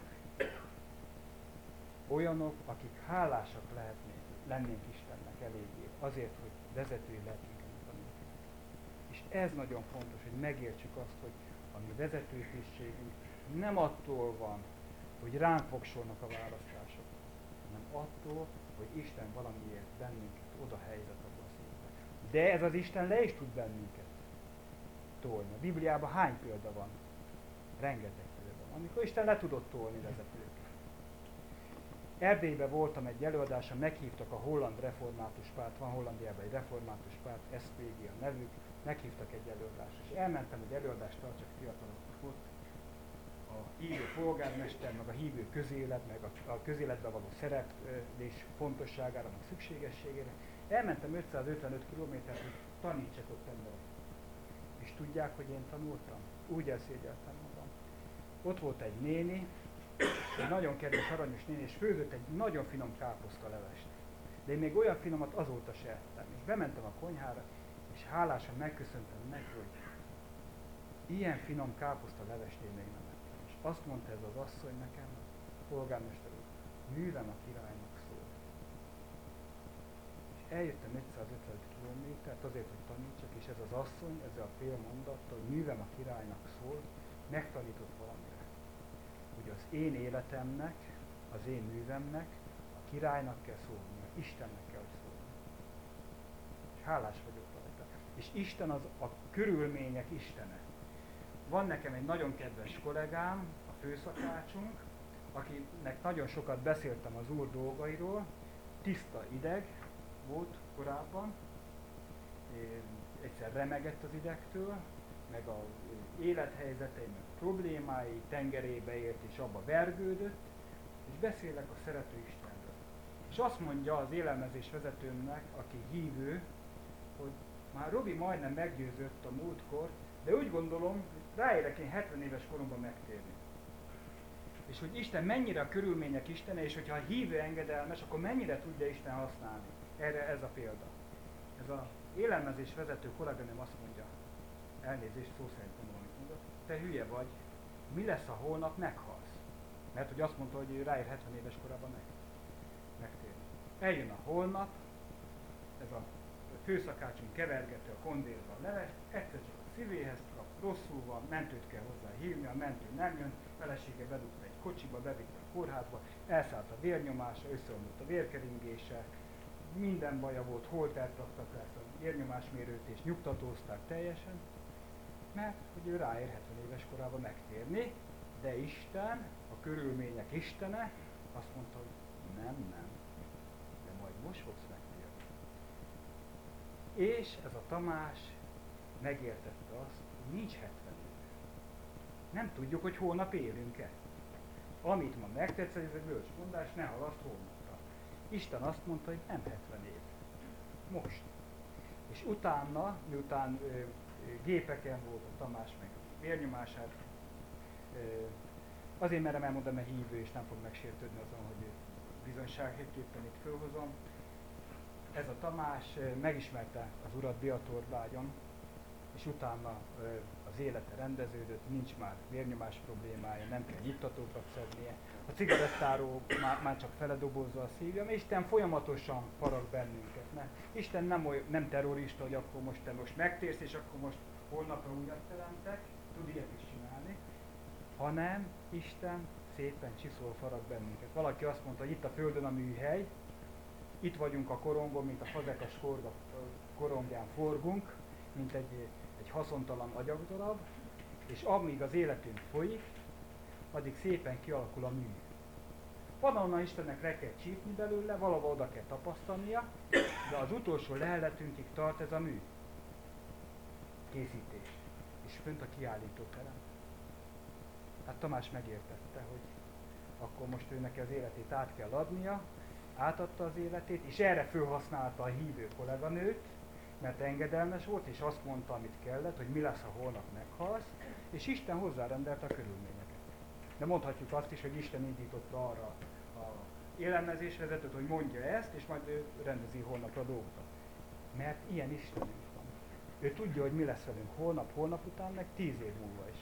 olyanok, akik hálásak lennénk Istennek eléggé, azért, hogy vezetői lehetünk ennek a népnek. És ez nagyon fontos, hogy megértsük azt, hogy a mi vezetőtisztségünk nem attól van, hogy ránk voksolnak a választások, hanem attól, hogy Isten valamiért bennünket oda helyezett abba a színbe. De ez az Isten le is tud bennünket tolni. A Bibliában hány példa van? Rengeteg példa van, amikor Isten le tudott tolni vezetőket. Erdélyben voltam egy előadáson, meghívtak a holland református párt, van Hollandiában egy református párt, SPG a nevük, meghívtak egy előadásra, és elmentem egy előadást tartsak fiatalok ott, a hívő polgármester, meg a hívő közélet, meg a közéletben való szereplés fontosságára, meg szükségességére. Elmentem 555 kilométert, hogy tanítsak ott emberek. És tudják, hogy én tanultam? Úgy elszégyeltem magam. Ott volt egy néni, egy nagyon kedves, aranyos néni, és főzött egy nagyon finom káposztalevest. De én még olyan finomat azóta se ettem. És bementem a konyhára, és hálásan megköszöntem neki, hogy ilyen finom káposztalevest én még nem ettem. És azt mondta ez az asszony nekem, polgármester úr, művem a királynak szól. És eljöttem 555 kilométert azért, hogy tanítsak, és ez az asszony, ezzel a fél mondattal, hogy művem a királynak szól, megtanított valamire. Hogy az én életemnek, az én művemnek a királynak kell szólnia, Istennek kell, hogy szólnia. És hálás vagyok rajta. És Isten az a körülmények Istene. Van nekem egy nagyon kedves kollégám, a főszakácsunk, akinek nagyon sokat beszéltem az Úr dolgairól, tiszta ideg volt korábban, egyszer remegett az idegtől, meg az élethelyzetei, meg problémái, tengerébe ért és abba vergődött, és beszélek a szerető Istenről. És azt mondja az élelmezés vezetőmnek, aki hívő, hogy már Robi majdnem meggyőzött a múltkor, de úgy gondolom, hogy ráérek én 70 éves koromban megtérni. És hogy Isten mennyire a körülmények Istene, és hogyha a hívő engedelmes, akkor mennyire tudja Isten használni. Erre ez a példa. Ez az élelmezés vezető kolléganőm azt mondja, elnézést, szó szerint mondom, amit mondott, te hülye vagy, mi lesz, ha holnap meghalsz? Mert hogy azt mondta, hogy ő ráér 70 éves korában megtérni. Eljön a holnap, ez a főszakácsunk kevergette a kondérba a levest, egyszer csak a szívéhez kap, rosszul van, mentőt kell hozzá hívni, a mentő nem jön, felesége bedugta egy kocsiba, bevitte a kórházba, elszállt a vérnyomása, összeomlott a vérkeringése, minden baja volt, holtert raktak le ezt a vérnyomásmérőt és nyugtatózták teljesen, mert hogy ő ráér 70 éves korában megtérni, de Isten, a körülmények Istene azt mondta, hogy nem, de majd most fogsz megtérni. És ez a Tamás megértette azt, hogy nincs 70 év. Nem tudjuk, hogy holnap élünk-e. Amit ma megtetsz, ez egy bölcs mondás, ne halaszd holnapra. Isten azt mondta, hogy nem 70 év. Most. És utána, miután gépeken volt a Tamás meg vérnyomását, azért merem elmondani, mert hívő és nem fog megsértődni azon, hogy bizonyságképpen itt fölhozom. Ez a Tamás megismerte az Urat Biatorbágyon, és utána az élete rendeződött, nincs már vérnyomás problémája, nem kell nyugtatókat szednie. A cigarettáról már csak feledobozza a szívja, mert Isten folyamatosan farag bennünket. Mert Isten nem terrorista, hogy akkor most te most megtérsz, és akkor most holnapra újat teremtek, tud ilyet is csinálni, hanem Isten szépen csiszol, farag bennünket. Valaki azt mondta, hogy itt a Földön a műhely, itt vagyunk a korongon, mint a fazekas korongján forgunk, mint egy haszontalan agyagdarab, és amíg az életünk folyik, addig szépen kialakul a mű. Valahonnan Istennek le kell csípni belőle, valahol oda kell tapasztalnia, de az utolsó leheletünkig tart ez a mű. Készítés. És fönt a kiállítóterem. Hát Tamás megértette, hogy akkor most ő neki az életét át kell adnia, átadta az életét, és erre felhasználta a hívő kolléganőt, mert engedelmes volt, és azt mondta, amit kellett, hogy mi lesz, ha holnap meghalsz, és Isten hozzárendelte a körülményeket. De mondhatjuk azt is, hogy Isten indította arra a élelmezésvezetőt, hogy mondja ezt, és majd ő rendezi holnapra a dolgokat. Mert ilyen Istenünk van. Ő tudja, hogy mi lesz velünk holnap után, meg 10 év múlva is.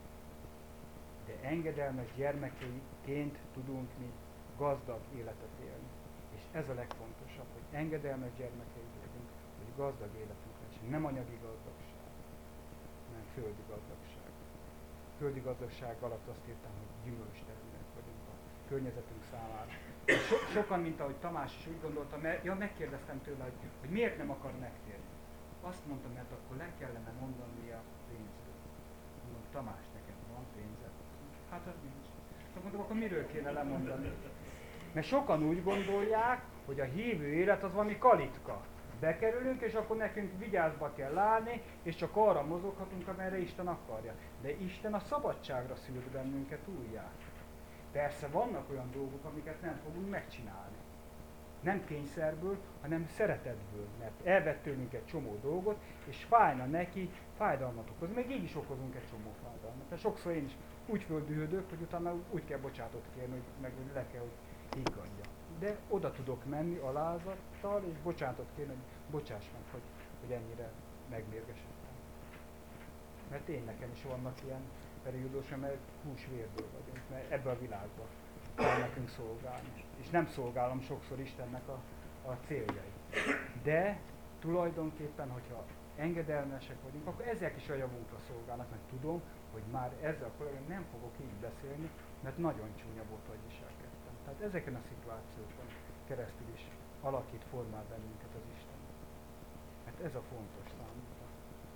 De engedelmes gyermekeiként tudunk mi gazdag életet élni. És ez a legfontosabb, hogy engedelmes gyermekei vagyunk, hogy gazdag életünk lesz. Nem anyagi gazdagság, hanem földi gazdagság. Földi gazdagság alatt azt írtam, hogy gyümölcstermelők vagyunk a környezetünk számára. Sokan, mint ahogy Tamás is úgy gondolta, mert megkérdeztem tőle, hogy miért nem akar megtérni. Azt mondtam, mert akkor le kellene mondani a pénzről. Mondom, Tamás, neked van pénzed? Hát az nincs. Mondom, akkor miről kéne lemondani? Mert sokan úgy gondolják, hogy a hívő élet az valami kalitka. Bekerülünk, és akkor nekünk vigyázba kell állni, és csak arra mozoghatunk, amerre Isten akarja. De Isten a szabadságra szült bennünket újjá. Persze vannak olyan dolgok, amiket nem fogunk megcsinálni. Nem kényszerből, hanem szeretetből, mert elvett tőlünk egy csomó dolgot, és fájna neki, fájdalmat okoz. Még így is okozunk egy csomó fájdalmat. Tehát sokszor én is úgy földühödök, hogy utána úgy kell bocsánatot kérni, hogy meg le kell, hogy higgadja. De oda tudok menni alázattal, és bocsánatot kérni, hogy bocsáss meg, hogy ennyire megmérgesedtem. Mert én nekem is vannak ilyen periódusok, mert húsvérből vagyunk, mert ebbe a világban kell nekünk szolgálni. És nem szolgálom sokszor Istennek a céljait. De tulajdonképpen, hogyha engedelmesek vagyunk, akkor ezek is a javunkra szolgálnak, mert tudom, hogy már ezzel a kollégám nem fogok így beszélni, mert nagyon csúnya volt, hogy viselkedtem. Tehát ezeken a szituációkon keresztül is alakít, formál bennünket az Isten. Mert ez a fontos számunkra.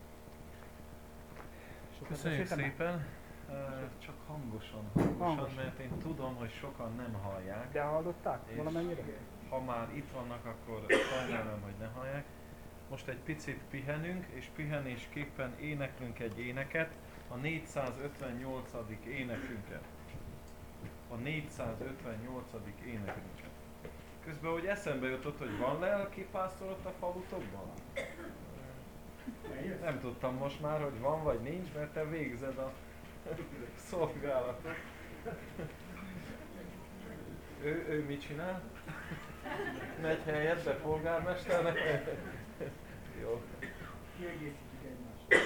Köszönjük szépen! Csak hangosan, mert én tudom, hogy sokan nem hallják.
De hallották valamennyire?
Ha már itt vannak, akkor sajnálom, hogy ne hallják. Most egy picit pihenünk, és pihenésképpen éneklünk egy éneket, a 458. énekünket. A 458. énekünket. Közben, hogy eszembe jutott, hogy van lelkipásztor ott a falutokban? Nem tudtam most már, hogy van vagy nincs, mert te végzed a szolgálatot. Ő mit csinál? Megy helyette polgármesternek? Jó.
Kiegészítjük egymást.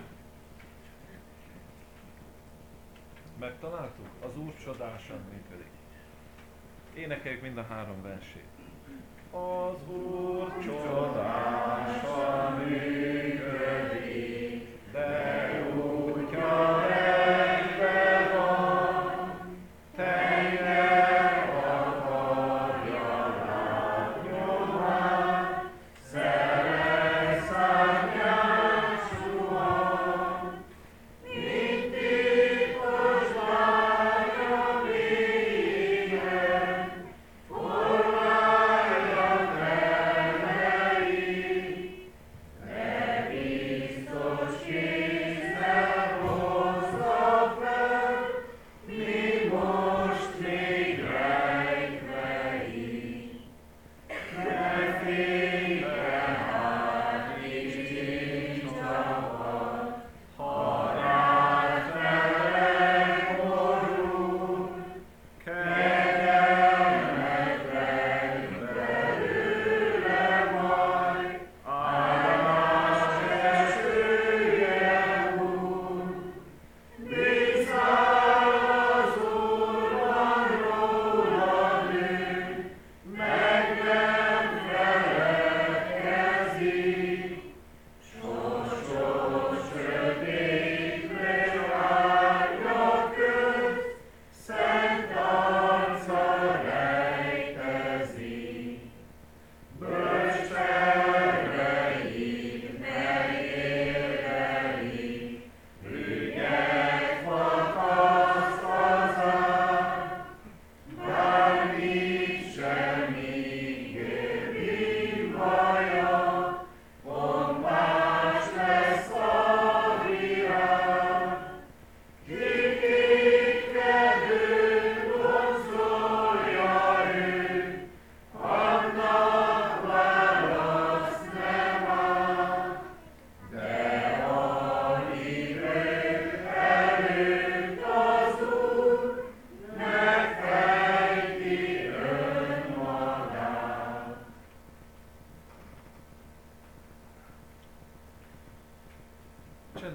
Megtaláltuk? Az Úr csodásan működik. Énekeljük mind a 3 versét. Az Úr csodásan működik, de útja egybe van, tenger akarja látnyomát, szerez szárnyát suhan, mint titkos lánya mélyen, forrálja termei,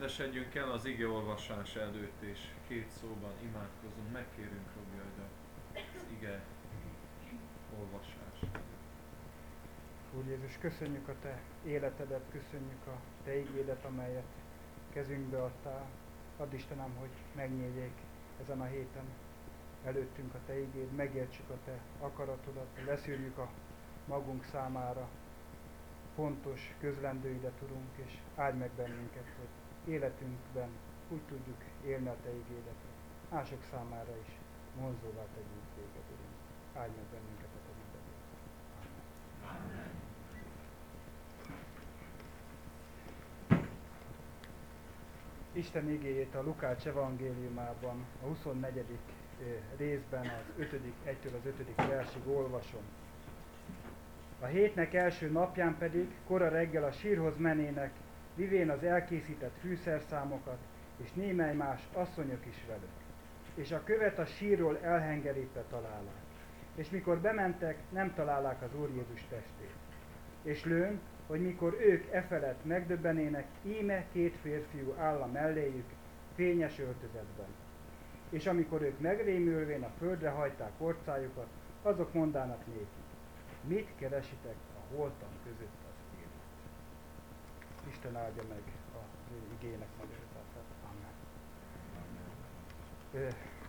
Csendesedjünk el az ige olvasás előtt, és két szóban imádkozunk, megkérünk Robi, hogy az ige olvasás előtt.
Úr Jézus, köszönjük a Te életedet, köszönjük a Te igédet, amelyet kezünkbe adtál. Add Istenem, hogy megnyíljék ezen a héten előttünk a Te igéd, megértsük a Te akaratodat, leszűrjük a magunk számára fontos közlendőidet, Urunk, és áld meg bennünket, hogy életünkben úgy tudjuk élni a Te igédet, hogy mások számára is vonzóvá tegyünk téged, Urunk. Áld meg bennünket a Te mindenért. Amen. Isten igéjét a Lukács evangéliumában, a 24. részben az 1-től az 5. versig olvasom. A hétnek első napján pedig kora reggel a sírhoz menének, vivén az elkészített fűszerszámokat, és némely más asszonyok is velük. És a követ a sírról elhengerítve találák. És mikor bementek, nem találák az Úr Jézus testét. És lőn, hogy mikor ők efelett megdöbbenének, íme két férfiú áll a melléjük, fényes öltözetben. És amikor ők megrémülvén a földre hajták orcájukat, azok mondának nékik, mit keresitek a holtak között az élet? Isten áldja meg az ő igének magyarázatát. Amen.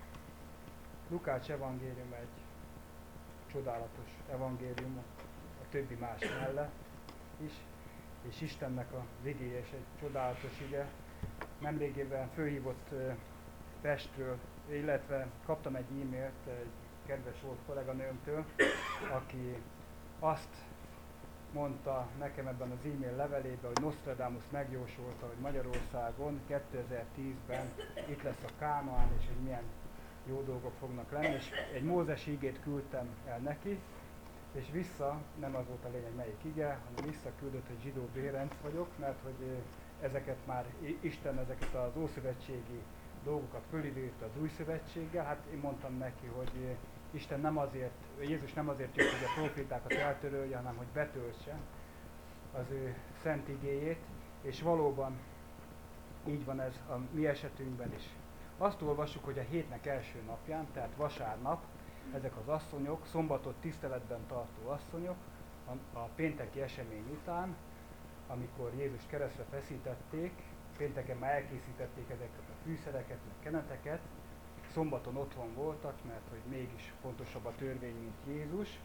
Lukács evangélium egy csodálatos evangélium, a többi más mellett is, és Istennek az igéje is egy csodálatos ige. Nemrégében fölhívott Pestről, illetve kaptam egy e-mailt egy kedves volt kolléganőmtől, aki azt mondta nekem ebben az e-mail levelében, hogy Nostradamus megjósolta, hogy Magyarországon 2010-ben itt lesz a Kánaán, és hogy milyen jó dolgok fognak lenni, és egy Mózes igét küldtem el neki, és vissza, nem az volt a lényeg melyik ige, hanem visszaküldött, hogy zsidó Bérenc vagyok, mert hogy ezeket már Isten ezeket az ószövetségi dolgokat fölidőtte az új szövetséggel. Hát én mondtam neki, hogy Isten nem azért, Jézus nem azért jött, hogy a profétákat eltörölje, hanem hogy betöltse az ő szent igéjét, és valóban így van ez a mi esetünkben is. Azt olvassuk, hogy a hétnek első napján, tehát vasárnap, ezek az asszonyok, szombatot tiszteletben tartó asszonyok, a pénteki esemény után, amikor Jézust keresztre feszítették, pénteken már elkészítették ezeket a fűszereket, meg keneteket, szombaton otthon voltak, mert hogy mégis fontosabb a törvény, mint Jézus.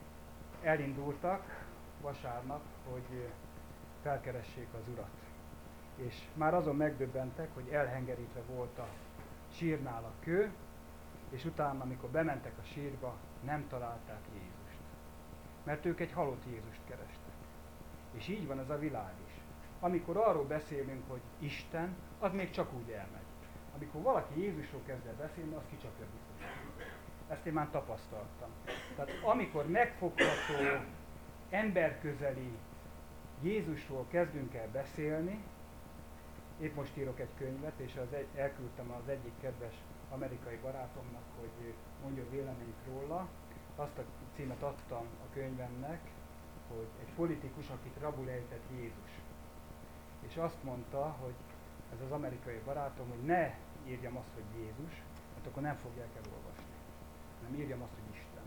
Elindultak vasárnap, hogy felkeressék az Urat. És már azon megdöbbentek, hogy elhengerítve volt a sírnál a kő, és utána, amikor bementek a sírba, nem találták Jézust. Mert ők egy halott Jézust kerestek. És így van ez a világ is. Amikor arról beszélünk, hogy Isten, az még csak úgy elmegy. Amikor valaki Jézusról kezd el beszélni, az kicsapja biztos. Ezt én már tapasztaltam. Tehát amikor megfogható, emberközeli Jézusról kezdünk el beszélni, épp most írok egy könyvet, és elküldtem az egyik kedves amerikai barátomnak, hogy mondja véleményt róla. Azt a címet adtam a könyvemnek, hogy egy politikus, akit rabul ejtett Jézus. És azt mondta, hogy ez az amerikai barátom, hogy ne írjam azt, hogy Jézus, mert akkor nem fogják elolvasni. Nem írjam azt, hogy Isten.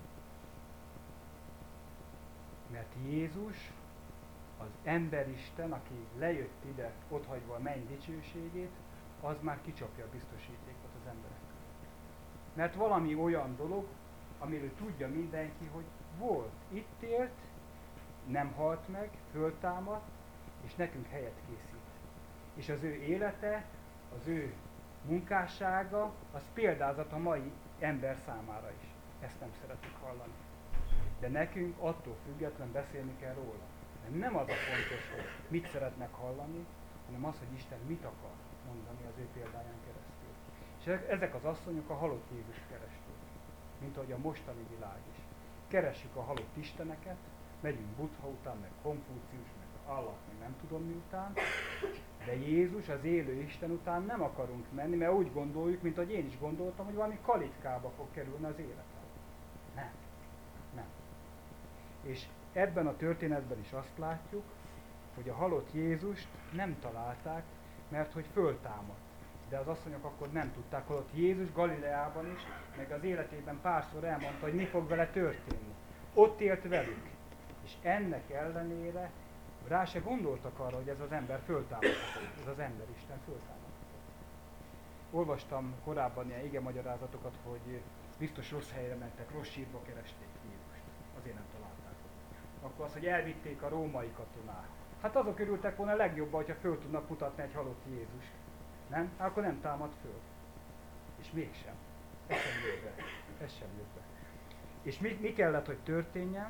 Mert Jézus az emberisten, aki lejött ide, otthagyva a menny dicsőségét, az már kicsapja a biztosítékot az emberek között. Mert valami olyan dolog, amiről tudja mindenki, hogy volt, itt élt, nem halt meg, föltámadt, és nekünk helyet készít. És az ő élete, az ő munkássága, az példázat a mai ember számára is. Ezt nem szeretik hallani. De nekünk attól független beszélni kell róla. De nem az a fontos, hogy mit szeretnek hallani, hanem az, hogy Isten mit akar mondani az ő példáján keresztül. És ezek az asszonyok a halott Jézust keresték, mint ahogy a mostani világ is. Keressük a halott isteneket, megyünk Buddha után, meg Konfúcius, meg Allah, meg nem tudom mi után, de Jézus, az élő Isten után nem akarunk menni, mert úgy gondoljuk, mint ahogy én is gondoltam, hogy valami kalitkába fog kerülni az életem. Nem. Nem. És ebben a történetben is azt látjuk, hogy a halott Jézust nem találták, mert hogy föltámadt. De az asszonyok akkor nem tudták, holott Jézus Galileában is, meg az életében párszor elmondta, hogy mi fog vele történni. Ott élt velük, és ennek ellenére rá se gondoltak arra, hogy ez az ember föltámadhatott, ez az ember Isten föltámadhatott. Olvastam korábban ilyen igemagyarázatokat, hogy biztos rossz helyre mentek, rossz sírba keresték Jézust, azért nem találták. Akkor az, hogy elvitték a római katonák. Hát azok örültek volna legjobban, hogyha föl tudnak mutatni egy halott Jézust. Nem? Akkor nem támad föl. És mégsem. Ez sem jött be. Ez sem jött be. És mi kellett, hogy történjen?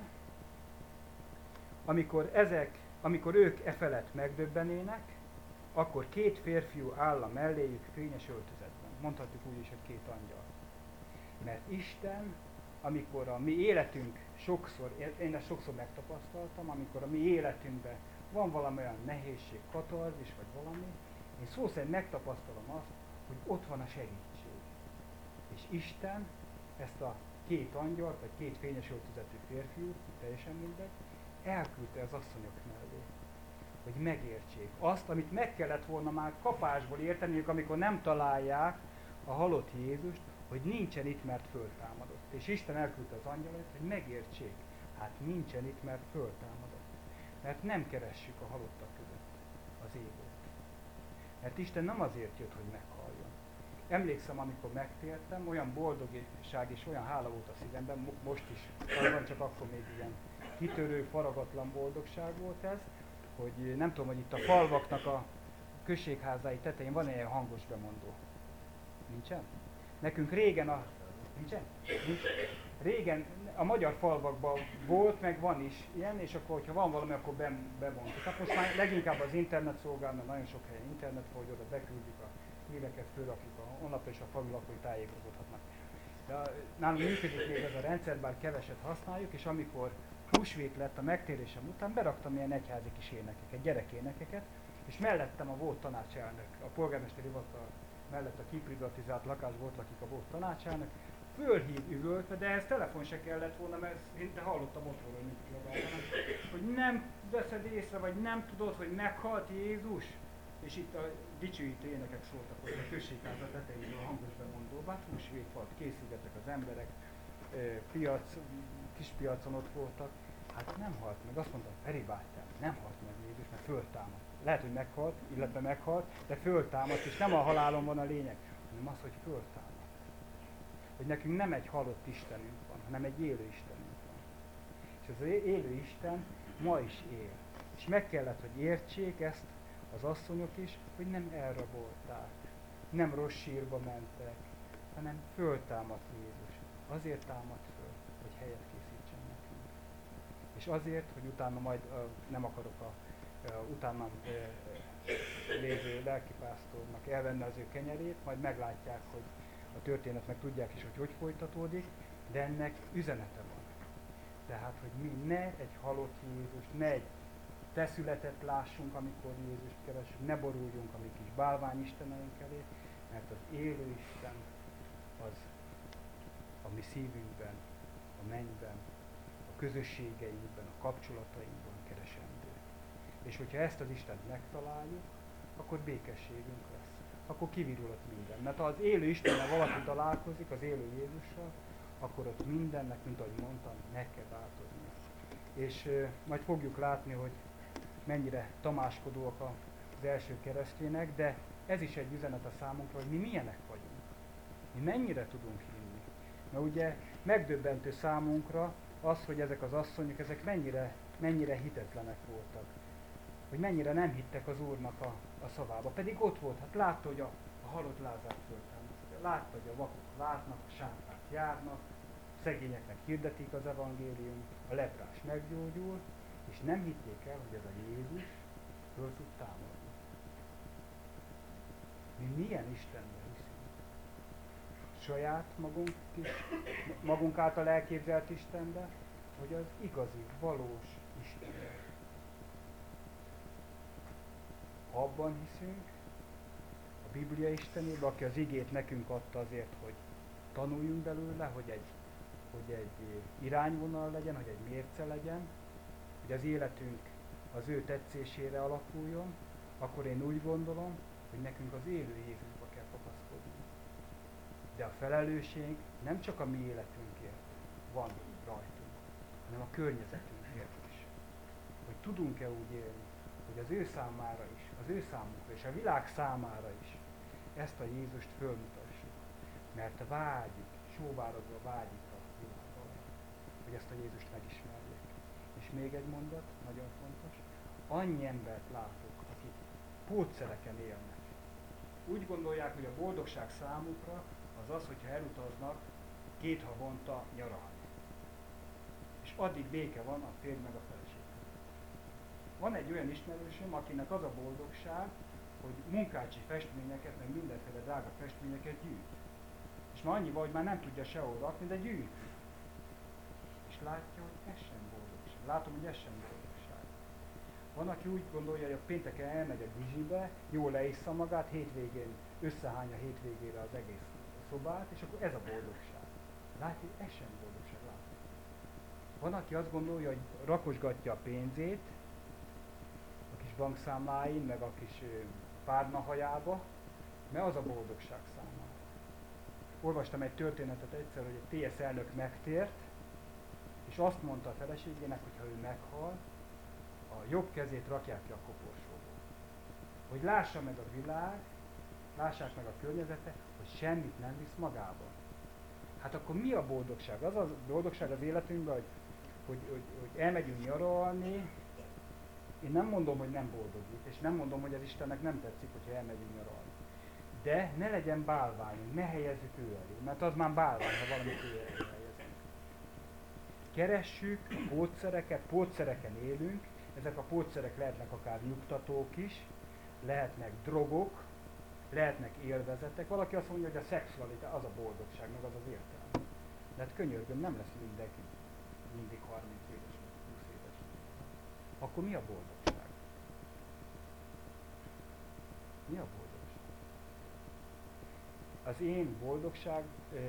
Amikor ők e felett megdöbbenének, akkor két férfiú áll a melléjük fényes öltözetben. Mondhatjuk úgy is, hogy két angyal. Mert Isten, amikor a mi életünk sokszor, én ezt sokszor megtapasztaltam, amikor a mi életünkben van valami olyan nehézség, katarzis vagy valami, én szó szerint megtapasztalom azt, hogy ott van a segítség. És Isten ezt a két angyalt, vagy két fényes öltözetű férfiút, teljesen mindegy, elküldte az asszonyok mellé, hogy megértsék azt, amit meg kellett volna már kapásból érteniük, amikor nem találják a halott Jézust, hogy nincsen itt, mert föltámadott. És Isten elküldte az angyalait, hogy megértsék, hát nincsen itt, mert föltámadott. Mert nem keressük a halottak között az égót. Mert Isten nem azért jött, hogy meghaljon. Emlékszem, amikor megtértem, olyan boldogság és olyan hála volt a szívemben, most is, talán csak akkor még ilyen kitörő, faragatlan boldogság volt ez, hogy nem tudom, hogy itt a falvaknak a községházai tetején van ilyen hangos bemondó. Nincsen? Nekünk régen Nincsen? Nincs. Régen a magyar falvakban volt, meg van is ilyen, és akkor, hogyha van valami, akkor bemondjuk. Hát most már leginkább az internet szolgál, mert nagyon sok helyen internet, hogy oda beküldjük a híreket, fölrakjuk a honlapra, és a falu lakói tájékozódhatnak. De nálunk működik még ez a rendszer, bár keveset használjuk, és amikor húsvét lett a megtérésem után, beraktam ilyen egyházi kis énekeket, gyerekénekeket, és mellettem a volt tanácselnök, a polgármesteri hivatal mellett a kiprivatizált lakásból lakik a volt tanácselnök, fölhív üvöltve, de ehhez telefon se kellett volna, mert szinte hallottam otthon, hogy mit próbáltam, hogy nem veszed észre, vagy nem tudod, hogy meghalt Jézus. És itt a dicsőítő énekek szóltak, hogy a községháza tetejéről hangos bemondóba, hát húsvét volt, készülgettek az emberek, kispiacon ott voltak, hát nem halt meg. Azt mondta, Feri bátyám, nem halt meg Jézus, mert föltámadt. Lehet, hogy meghalt, illetve meghalt, de föltámadt, és nem a halálon van a lényeg, hanem az, hogy föltámadt. Hogy nekünk nem egy halott Istenünk van, hanem egy élő Istenünk van. És az élő Isten ma is él. És meg kellett, hogy értsék ezt az asszonyok is, hogy nem elrabolták, nem rossz sírba mentek, hanem föltámadt Jézus. Azért támadt föl, hogy helyet készítsen nekünk. És azért, hogy utána majd nem akarok utánam lévő lelkipásztornak elvenni az ő kenyerét, majd meglátják, hogy a történet meg tudják is, hogy folytatódik, de ennek üzenete van. Tehát, hogy mi ne egy halott Jézust, ne egy feszületet lássunk, amikor Jézust keresünk, ne boruljunk a mi kis bálványisteneink elé, mert az élő Isten az a mi szívünkben, a mennyben, a közösségeinkben, a kapcsolatainkban keresendő. És hogyha ezt az Istent megtaláljuk, akkor békességünk lesz. Akkor kivirulhat minden. Mert ha az élő Istennel valaki találkozik, az élő Jézussal, akkor ott mindennek, mint ahogy mondtam, meg kell változnia. És majd fogjuk látni, hogy mennyire tamáskodóak az első keresztjének, de ez is egy üzenet a számunkra, hogy mi milyenek vagyunk. Mi mennyire tudunk hinni. Mert ugye megdöbbentő számunkra az, hogy ezek az asszonyok, ezek mennyire hitetlenek voltak. Hogy mennyire nem hittek az Úrnak a szavába. Pedig ott volt, hát látta, hogy a halott Lázár föltámaszt. Látta, hogy a vakok látnak, a sámpák járnak, a szegényeknek hirdetik az evangélium, a leprás meggyógyul, és nem hitték el, hogy ez a Jézus föl tud támadni. Mi milyen Istenben hiszünk? Saját magunk által elképzelt Istenbe, vagy az igazi, valós Istenbe? Abban hiszünk, a Biblia Istenébe, aki az igét nekünk adta azért, hogy tanuljunk belőle, hogy egy irányvonal legyen, hogy egy mérce legyen, hogy az életünk az ő tetszésére alakuljon, akkor én úgy gondolom, hogy nekünk az élő Jézusba kell kapaszkodni. De a felelősség nem csak a mi életünkért van rajtunk, hanem a környezetünkért is. Hogy tudunk-e úgy élni, hogy az ő számára is, az ő számunkra és a világ számára is ezt a Jézust fölmutassuk. Mert vágyik, sóvárogva vágyik a világban, hogy ezt a Jézust megismerjék. És még egy mondat, nagyon fontos, annyi embert látok, akik pótszereken élnek. Úgy gondolják, hogy a boldogság számukra az, hogyha elutaznak 2 havonta nyaralni. És addig béke van a férj meg a feleség. Van egy olyan ismerősöm, akinek az a boldogság, hogy munkácsi festményeket, meg mindenféle drága festményeket gyűjt. És már annyi van, hogy már nem tudja sehol rakni, de gyűjt. És látja, hogy ez sem boldogság. Látom, hogy ez sem boldogság. Van, aki úgy gondolja, hogy a pénteken elmegy a Dizsibe, jól leissza magát, hétvégén összehányja hétvégére az egész szobát, és akkor ez a boldogság. Látja, hogy ez sem boldogság. Látja. Van, aki azt gondolja, hogy rakosgatja a pénzét, a kis bankszámláin, meg a kis párnahajába, mert az a boldogság számára. Olvastam egy történetet egyszer, hogy egy TSZ elnök megtért, és azt mondta a feleségének, hogy ha ő meghal, a jobb kezét rakják ki a koporsóból. Hogy lássa meg a világ, lássák meg a környezete, hogy semmit nem visz magába. Hát akkor mi a boldogság? Az a boldogság az életünkben, hogy elmegyünk nyaralni. Én nem mondom, hogy nem boldogít, és nem mondom, hogy az Istennek nem tetszik, hogyha elmegyünk nyaralni. De ne legyen bálványunk, ne helyezzük ő elé, mert az már bálvány, ha valamit ő elé helyezünk. Keressük a pótszereket, pótszereken élünk, ezek a pótszerek lehetnek akár nyugtatók is, lehetnek drogok, lehetnek élvezetek. Valaki azt mondja, hogy a szexualitás az a boldogság, meg az az értelme. De hát könyörgöm, nem lesz mindenki mindig 30 éves, 20 éves. Akkor mi a boldogság? Mi a boldogság? Az én boldogság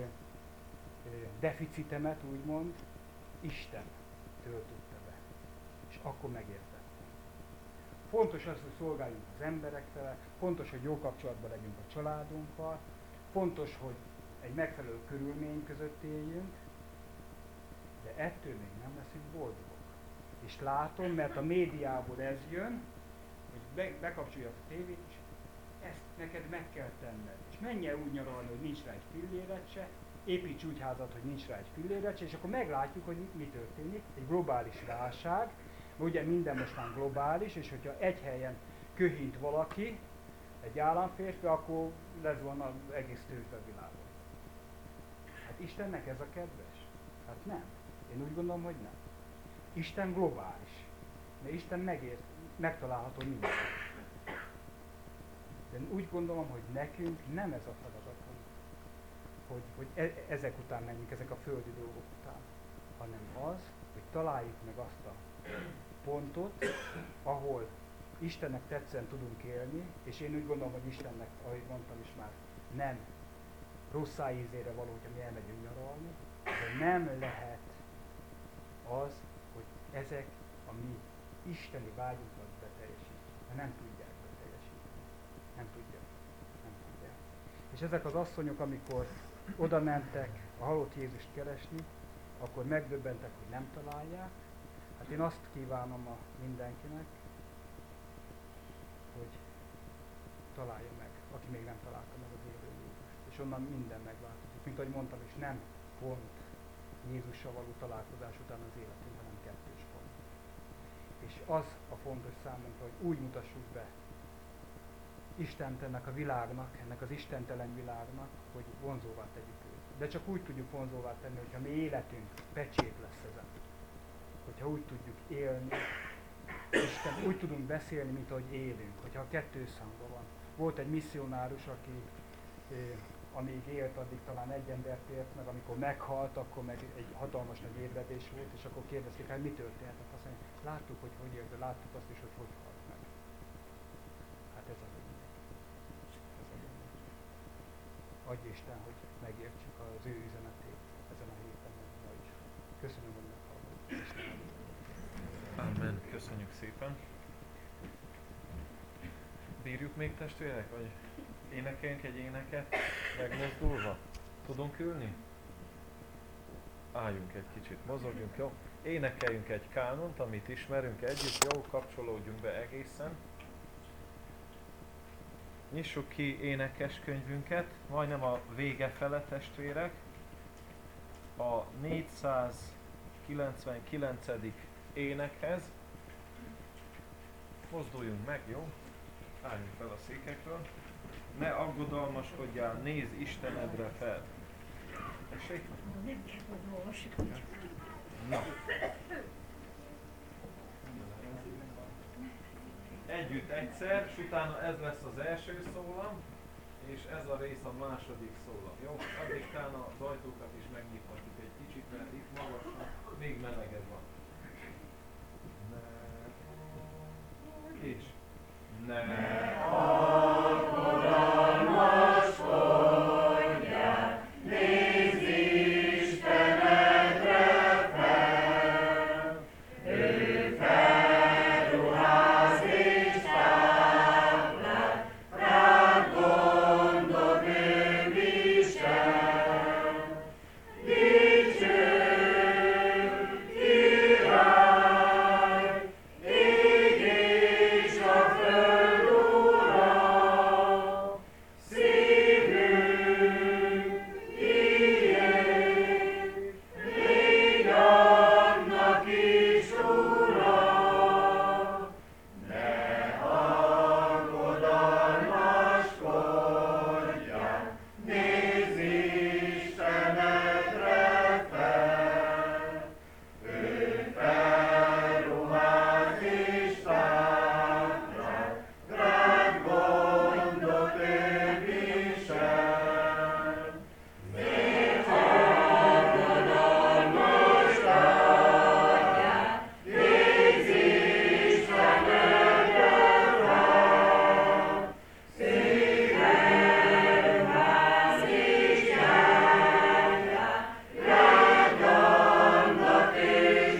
deficitemet úgymond Isten töltötte be. És akkor megértettem. Fontos az, hogy szolgáljunk az emberekkel, fontos, hogy jó kapcsolatban legyünk a családunkkal, fontos, hogy egy megfelelő körülmény között éljünk, de ettől még nem leszünk boldogok. És látom, mert a médiából ez jön, hogy bekapcsolja a tévét, és ezt neked meg kell tenned. És menj el úgy nyaralni, hogy nincs rá egy filléret se, építs úgy házat, hogy nincs rá egy filléret se, és akkor meglátjuk, hogy mi történik. Egy globális válság, ugye minden most már globális, és hogyha egy helyen köhint valaki, egy államférfi, akkor lezuhan az egész tőzsde a világon. Hát Istennek ez a kedves? Hát nem. Én úgy gondolom, hogy nem. Isten globális. Mert Isten megtalálható minden. De úgy gondolom, hogy nekünk nem ez a feladatunk, hogy ezek után menjünk, ezek a földi dolgok után, hanem az, hogy találjuk meg azt a pontot, ahol Istennek tetszően tudunk élni, és én úgy gondolom, hogy Istennek, ahogy mondtam is már, nem rossz ízére való, hogyha mi elmegyünk nyaralni, de nem lehet az, hogy ezek a mi isteni vágyunkat beteljesítjük, mert nem tudják beteljesíteni. Nem tudják. Nem tudják. És ezek az asszonyok, amikor oda mentek a halott Jézust keresni, akkor megdöbbentek, hogy nem találják. Hát én azt kívánom mindenkinek, hogy találja meg, aki még nem találta meg az élő Jézust. És onnan minden megváltozik. Mint ahogy mondtam is, nem pont Jézussal való találkozás után az életünk, hanem 2 pont. És az a fontos számunkra, hogy úgy mutassuk be Istent ennek a világnak, ennek az istentelen világnak, hogy vonzóvá tegyük őt. De csak úgy tudjuk vonzóvá tenni, hogyha mi életünk pecsét lesz ezen. Hogyha úgy tudjuk élni, Isten, úgy tudunk beszélni, mint ahogy élünk, hogyha a 2 összhangban van. Volt egy misszionárus, aki amíg élt, addig talán egy embert ért meg, amikor meghalt, akkor meg egy hatalmas nagy ébredés volt, és akkor kérdezték, hát mi történt? Azt mondja, láttuk, hogy élt, de láttuk azt is, hogy halt meg. Hát ez a lényeg. Ez a lényeg. Adj Isten, hogy megértsük az ő üzenetét ezen a héten, ma is. Köszönöm, hogy meghallgatott.
Amen. Köszönjük szépen. Bírjuk még testvérek? Vagy énekeljünk egy éneket megmozdulva? Tudunk ülni? Álljunk egy kicsit, mozogjunk, jó? Énekeljünk egy kánont, amit ismerünk együtt, jó? Kapcsolódjunk be egészen. Nyissuk ki énekeskönyvünket, majdnem a vége fele testvérek. A 499. énekhez. Mozduljunk meg, jó? Álljunk fel a székekről. Ne aggodalmaskodjál, nézz Istenedre fel. Tessék?
Nem kell, hogy olvassuk.
Na. Együtt egyszer, és utána ez lesz az első szólam, és ez a rész a második szólam. Jó? Addig utána az ajtókat is megnyithatjuk egy kicsit, mert itt magasan még meleged van. És ne aggodalmaskodjál, nézz Istenedre fel, ő felruház és táplál, rád gondot ő visel. Dicső király, ég és a föld ura, szívünk tiéd, légy annak is ura. Ne aggodalmaskodjál, nézz Istenedre fel, ő felruház és táplál, rád gondot ő visel. Ne aggodalmaskodjál, nézz Istenedre fel, szíved ruház és táplál, rád gondot ő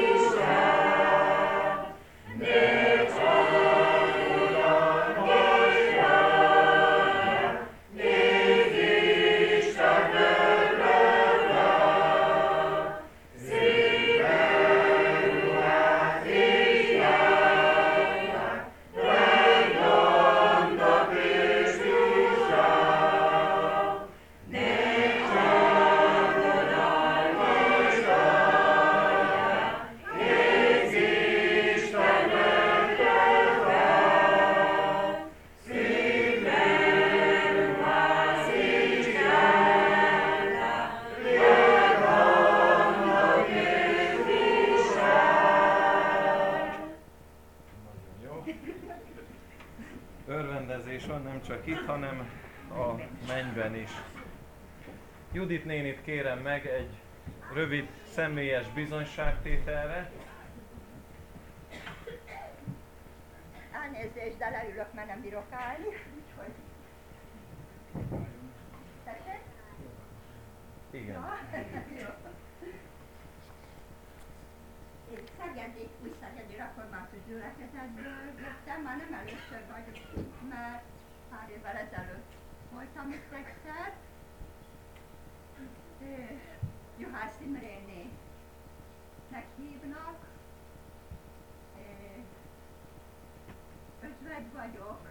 visel. Ne aggodalmaskodjál, nézz Istenedre fel, szíved ruház és táplál, rád gondot ő visel. Ne aggodalmaskodjál, nézz Istenedre fel, szíved ruház és táplál, rád gondot ő visel. Nagyon jó. Örvendezés van nem csak itt, hanem a mennyben is. Judit nénit kérem meg egy rövid személyes bizonyságtételre.
Elnézést, de leülök, mert nem bírok állni. Úgyhogy... Tessék?
Igen.
Jó. Én Szegedi, Újszegedi Református Gyülekezetből jöttem, már nem először vagyok itt, mert pár évvel ezelőtt voltam itt egyszer. Juhász Imrénének hívnak. Özvegy vagyok,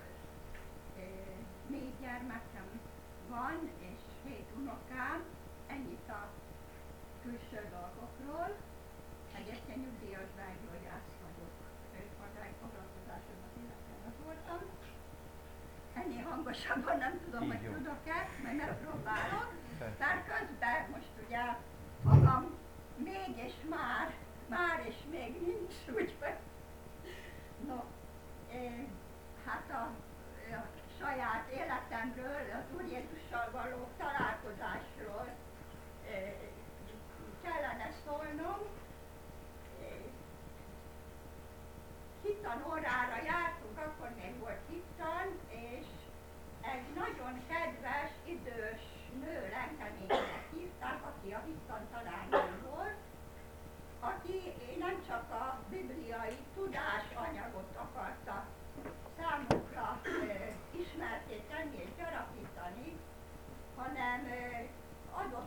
4 gyermekem van, és 7 unokám. Ennyit a külső dolgokról. Egyébként nyugdíjas belgyógyász vagyok, hazai foglalkozásomnak illetve az voltam. Ennél hangosabban nem tudom, hogy tudok-e, majd megpróbálok. Bár közben most ugye magam még és már és még nincs, úgyhogy no, hát a saját életemről, az Úr Jézussal való találkozásról kellene szólnom. Hittan órára jártunk, akkor még volt hittan, és egy nagyon kedves, idős nő Lenkeménynek hívták, aki a hittan tanárnő volt, aki nem csak a bibliai tudásanyagot akarta számukra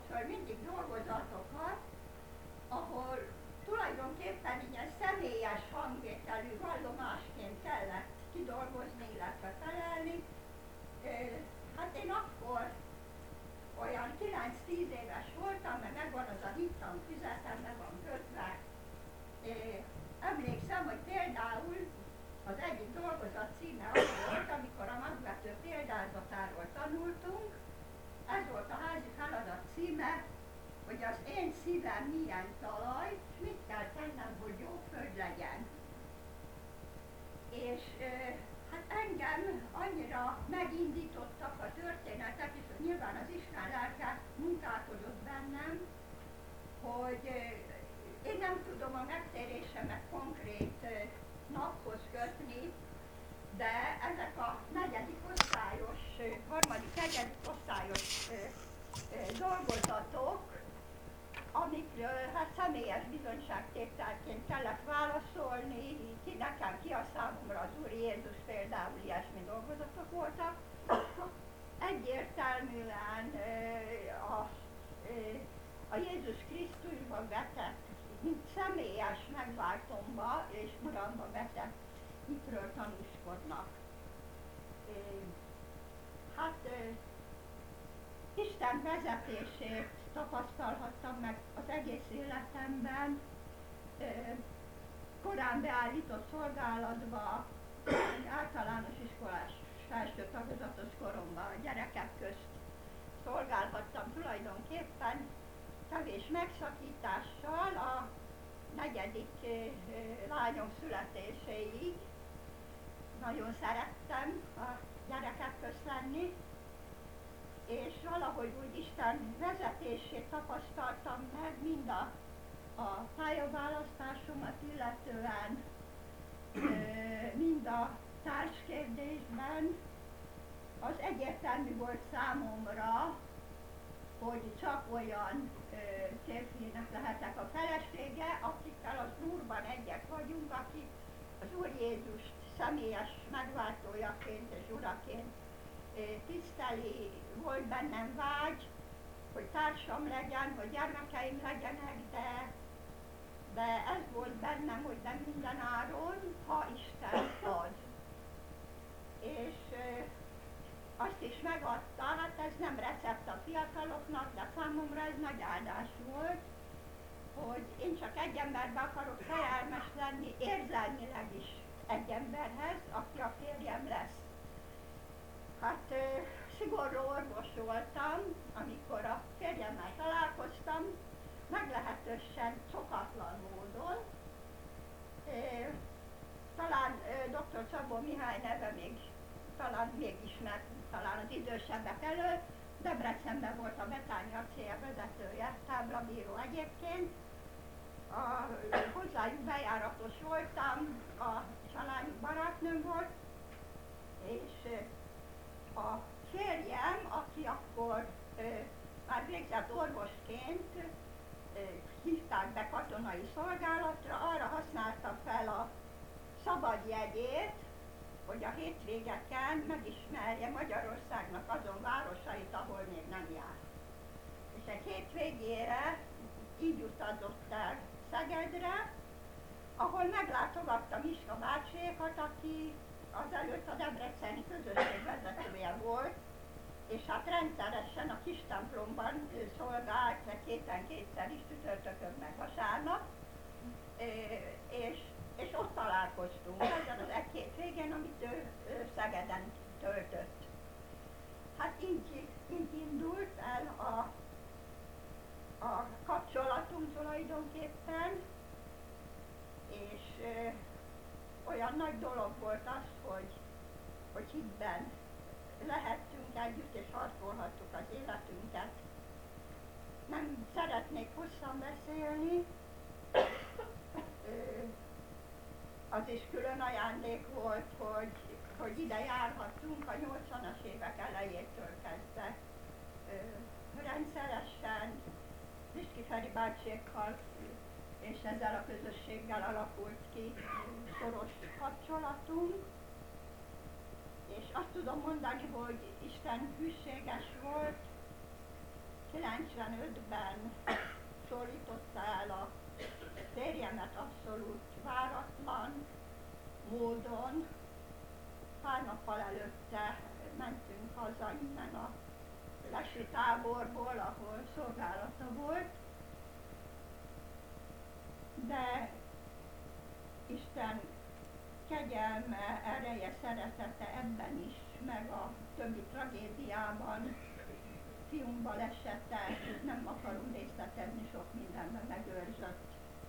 föl mindig dolgozatokat, ahol tulajdonképpen ilyen személyes hangvételű vallomásként kellett kidolgozni, illetve felelni. Hát én akkor olyan 9-10 éves voltam, mert megvan az a hittanfüzetem, meg van kötve. Emlékszem, hogy például az egyik dolgozat címe az volt, amikor a magvető példázatáról tanultunk. Ez volt a házi feladat címe, hogy az én szívem milyen talaj, és mit kell tennem, hogy jó föld legyen. És hát engem annyira megindítottak a történetek, és hogy nyilván az Isten lelke munkálkodott bennem, hogy én nem tudom a megtérésemet konkrét naphoz kötni, de ezek a harmadik, negyedik osztályos dolgozatok, amikről hát személyes bizonyságtételként kellett válaszolni, ki a számomra az Úr Jézus, például ilyesmi dolgozatok voltak. Egyértelműen a Jézus Krisztusba vetett, mint személyes megváltomba és Uramba vetett hitről tanúskodnak. Hát Isten vezetését tapasztalhattam meg az egész életemben, korán beállított szolgálatba, általános iskolás felső tagozatos koromban a gyerekek közt szolgálhattam tulajdonképpen kevés megszakítással a 4. lányom születéséig. Nagyon szerettem a gyerekek közt lenni, és valahogy úgy Isten vezetését tapasztaltam meg, mind a pályaválasztásomat illetően, mind a társkérdésben. Az egyértelmű volt számomra, hogy csak olyan férfinak lehetek a felesége, akikkel az Úrban egyek vagyunk, akik az Úr Jézust személyes megváltójaként és uraként tiszteli. Volt bennem vágy, hogy társam legyen, hogy gyermekeim legyenek, de ez volt bennem, hogy nem minden áron, ha Isten ad. És azt is megadta, hát ez nem recept a fiataloknak, de számomra ez nagy áldás volt, hogy én csak egy emberbe akarok szerelmes lenni, érzelmileg is egy emberhez, aki a férjem lesz. Hát szigorú orvos voltam, amikor a férjemmel találkoztam, meglehetősen szokatlan módon. Talán dr. Szabó Mihály neve talán még ismert, talán az idősebbek elől. Debrecenben volt a Betánia cél vezetője, táblabíró egyébként. Hozzájuk bejáratos voltam, a családjuk barátnőm volt, és a férjem, aki akkor már végzett orvosként, hívták be katonai szolgálatra, arra használta fel a szabadjegyét, hogy a hétvégeken megismerje Magyarországnak azon városait, ahol még nem járt. És egy hétvégére így utazott el Szegedre, ahol meglátogattam Miska bácsiékat, aki azelőtt a debreceni közösség vezetője volt, és hát rendszeresen a kis templomban szolgált, héten kétszer is, csütörtökön meg vasárnap, és ott találkoztunk azon az egy-két végén, amit ő Szegeden töltött. Hát így indult el a kapcsolatunk tulajdonképpen, és olyan nagy dolog volt az, hogy hitben lehettünk együtt, és harcolhattuk az életünket. Nem szeretnék hosszan beszélni, az is külön ajándék volt, hogy ide járhattunk a 80-as évek elejétől kezdve. Rendszeresen Liszki Feri bácsékkal és ezzel a közösséggel alakult ki szoros kapcsolatunk. És azt tudom mondani, hogy Isten hűséges volt, 95-ben szólította el a férjemet abszolút váratlan módon. Pár nappal előtte mentünk haza innen a lesi táborból, ahol szolgálata volt, de Isten kegyelme, ereje, szeretete ebben is, meg a többi tragédiában, fiunk balesete, nem akarom részletezni, sok mindenben megőrzött.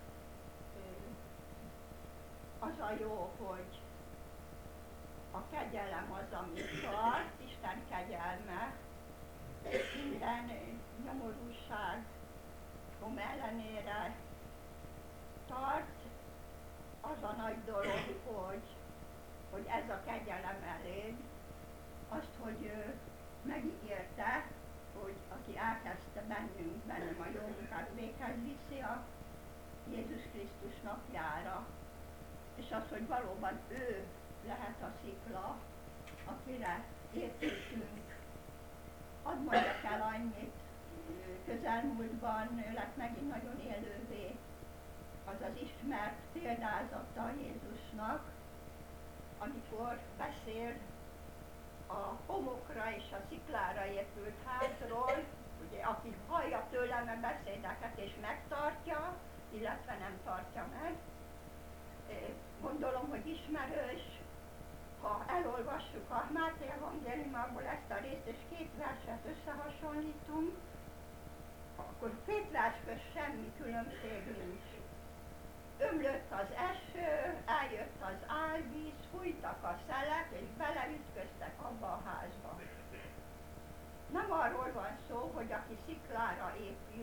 Az a jó, hogy a kegyelem az, ami tart, Isten kegyelme, minden nyomorúságom ellenére tart. Az a nagy dolog, hogy ez a kegyelem elég, azt, hogy ő megígérte, hogy aki elkezdte bennem a jó munkát, véghez viszi a Jézus Krisztus napjára. És az, hogy valóban ő lehet a szikla, akire építünk. Hadd mondjak el annyit, közelmúltban lett megint nagyon élővé az az ismert példázata Jézusnak, amikor beszél a homokra és a sziklára épült házról, ugye, aki hallja tőlem a beszédeket és megtartja, illetve nem tartja meg. Gondolom, hogy ismerős, ha elolvassuk a Máté evangéliumból ezt a részt, és két verset összehasonlítunk, akkor két vers közt semmi különbség nincs. Ömlött az eső, eljött az árvíz, fújtak a szelek, és beleütköztek abba a házba. Nem arról van szó, hogy aki sziklára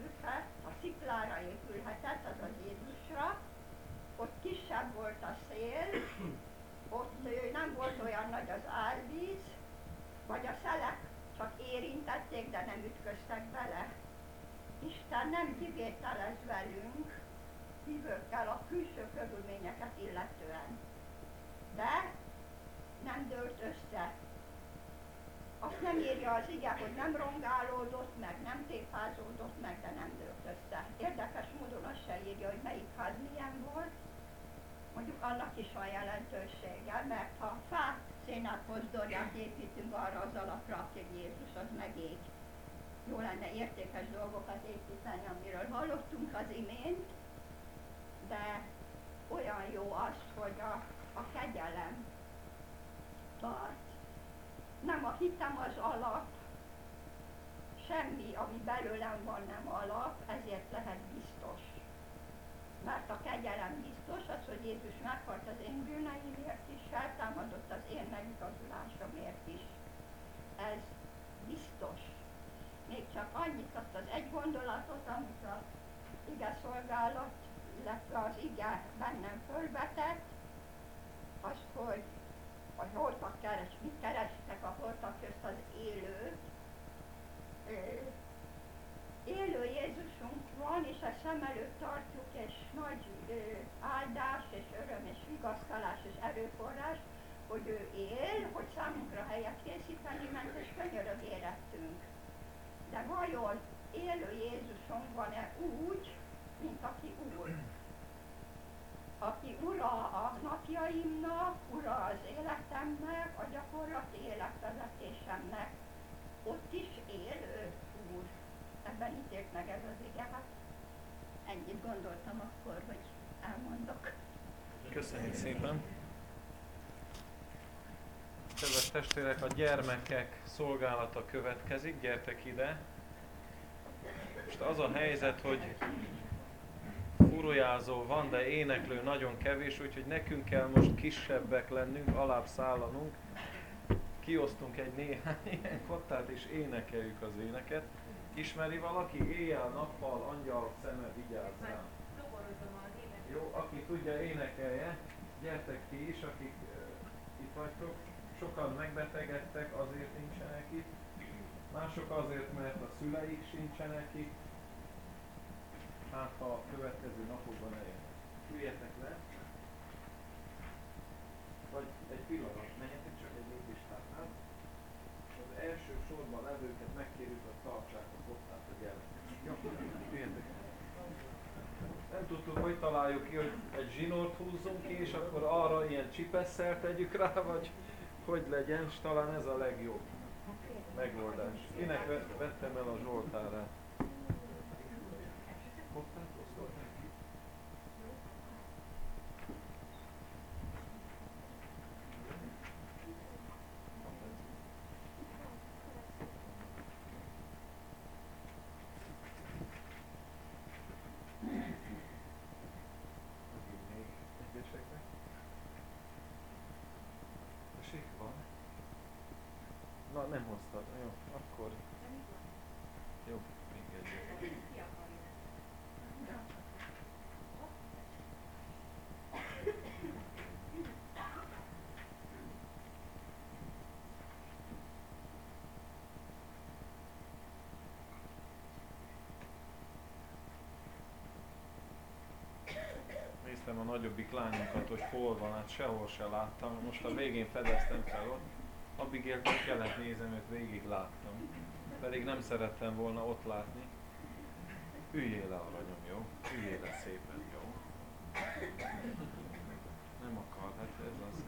épülhetett, az az Jézusra, ott kisebb volt a szél, ott nem volt olyan nagy az árvíz, vagy a szelek csak érintették, de nem ütköztek bele. Isten nem kivételez velünk, hívőkkel a külső körülményeket illetően. De nem dőlt össze. Azt nem írja az ige, hogy nem rongálódott meg, nem tépázódott meg, de nem dőlt össze. Érdekes módon azt se írja, hogy melyik ház milyen volt. Mondjuk annak is van jelentősége, mert ha fát, szénát, mozdorját építünk arra az alapra, aki Jézus, az megég. Jó lenne értékes dolgokat építeni, amiről hallottunk az imént, de olyan jó az, hogy a kegyelem tart. Nem a hitem az alap, semmi, ami belőlem van, nem alap, ezért lehet biztos. Mert a kegyelem biztos, az, hogy Jézus meghalt az én bűneimért is, feltámadott az én megigazulásomért is. Ez biztos. Még csak annyit, azt az egy gondolatot, amit az ige szolgálat, illetve az ige bennem fölvetett, az, hogy a holtak mit kerestek a holtak közt az élőt. Élő Jézusunk van, és a szem előtt tartjuk, és nagy áldás, és öröm, és vigasztalás, és erőforrás, hogy ő él, hogy számunkra helyet készíteni ment, és könyörög érettünk. De vajon élő Jézusunk van-e úgy, mint aki Úr? Aki ura a napjaimnak, ura az életemnek, a gyakorlati életvezetésemnek, ott is élő Úr. Ebben ítélt meg ez az ige, hát ennyit gondoltam akkor, hogy elmondok.
Köszönjük szépen! Kedves testvérek, a gyermekek szolgálata következik, gyertek ide! Most az a helyzet, hogy furujázó van, de éneklő nagyon kevés, úgyhogy nekünk kell most kisebbek lennünk, alább szállanunk. Kiosztunk egy néhány ilyen kottát, és énekeljük az éneket. Ismeri valaki? Éjjel-nappal, angyal szeme vigyázzál. Jó, aki tudja, énekelje. Gyertek ti is, akik itt vagytok. Sokan megbetegedtek, azért nincsenek itt. Mások azért, mert a szüleik sincsenek itt. Hát ha a következő napokban eljönnek. Üljetek le. Vagy egy pillanat, menjetek csak egy lépést hátrát. Az első sorban levőket megkérjük, hogy tartsák a kottát a gyermek. tudtuk, hogy találjuk ki, hogy egy zsinort húzzunk ki, és akkor arra ilyen csipesszel tegyük rá, vagy hogy legyen, és talán ez a legjobb megoldás. Kinek vettem el a Zsoltárát? Van. Na, nem hoztad. Jó, akkor... Jó, még egy. Néztem a nagyobbik lányunkat, hogy hol van, hát sehol se láttam. Most a végén fedeztem fel ott. Abigail-től kellett nézem, őt végig láttam. Pedig nem szerettem volna ott látni. Üljél le, aranyom, jó? Üljél le szépen, jó? Nem akar, hát ez az.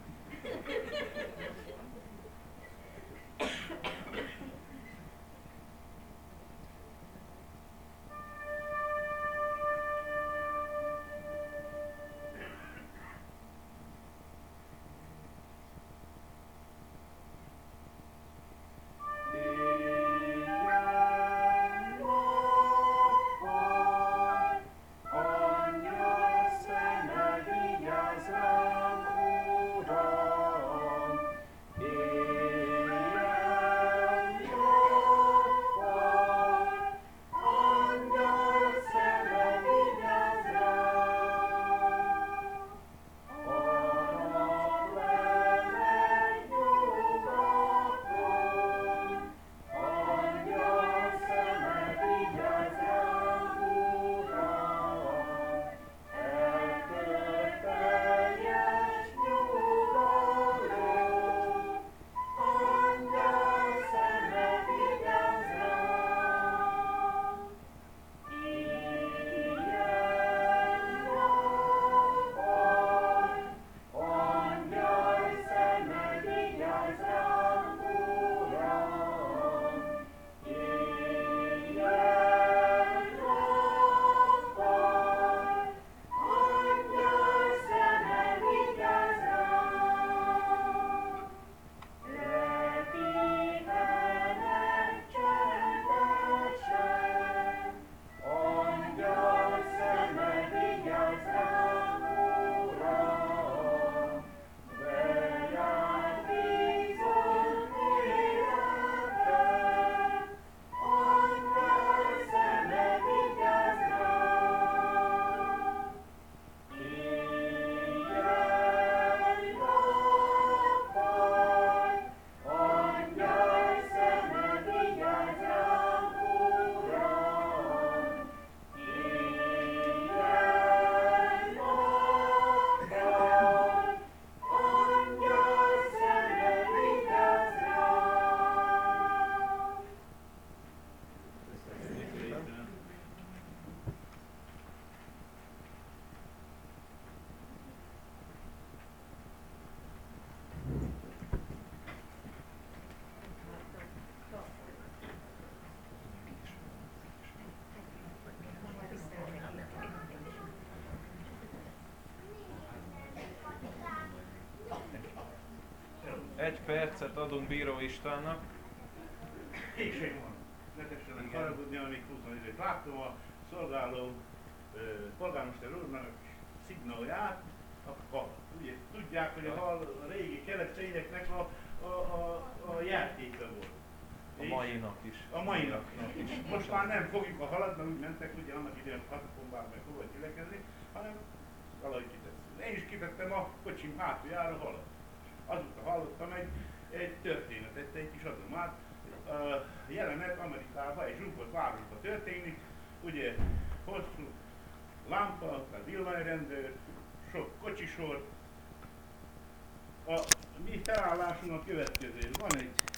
Egy percet adunk Bíró Istvánnak.
Készség van. Ne tessenek haragudni, amíg 20 időt. Láttam a szolgáló polgármester úrnak szignálját, ugye tudják, hogy a hal a régi keresztényeknek a játéka volt.
A mainak is.
A mainak is. Most már nem fogjuk a halat, mert úgy mentek, ugye annak idején katakombák meg hova gyülekezni, hanem valahogy kitettük. Én is kitettem a kocsim hátuljára halat. Azóta hallottam egy történetet, egy kis adomát. Jelenet Amerikában, egy zsúfolt városban történik, ugye hosszú lámpa, a villányrendőr, sok kocsisor. A mi felállásunk a következő. Van egy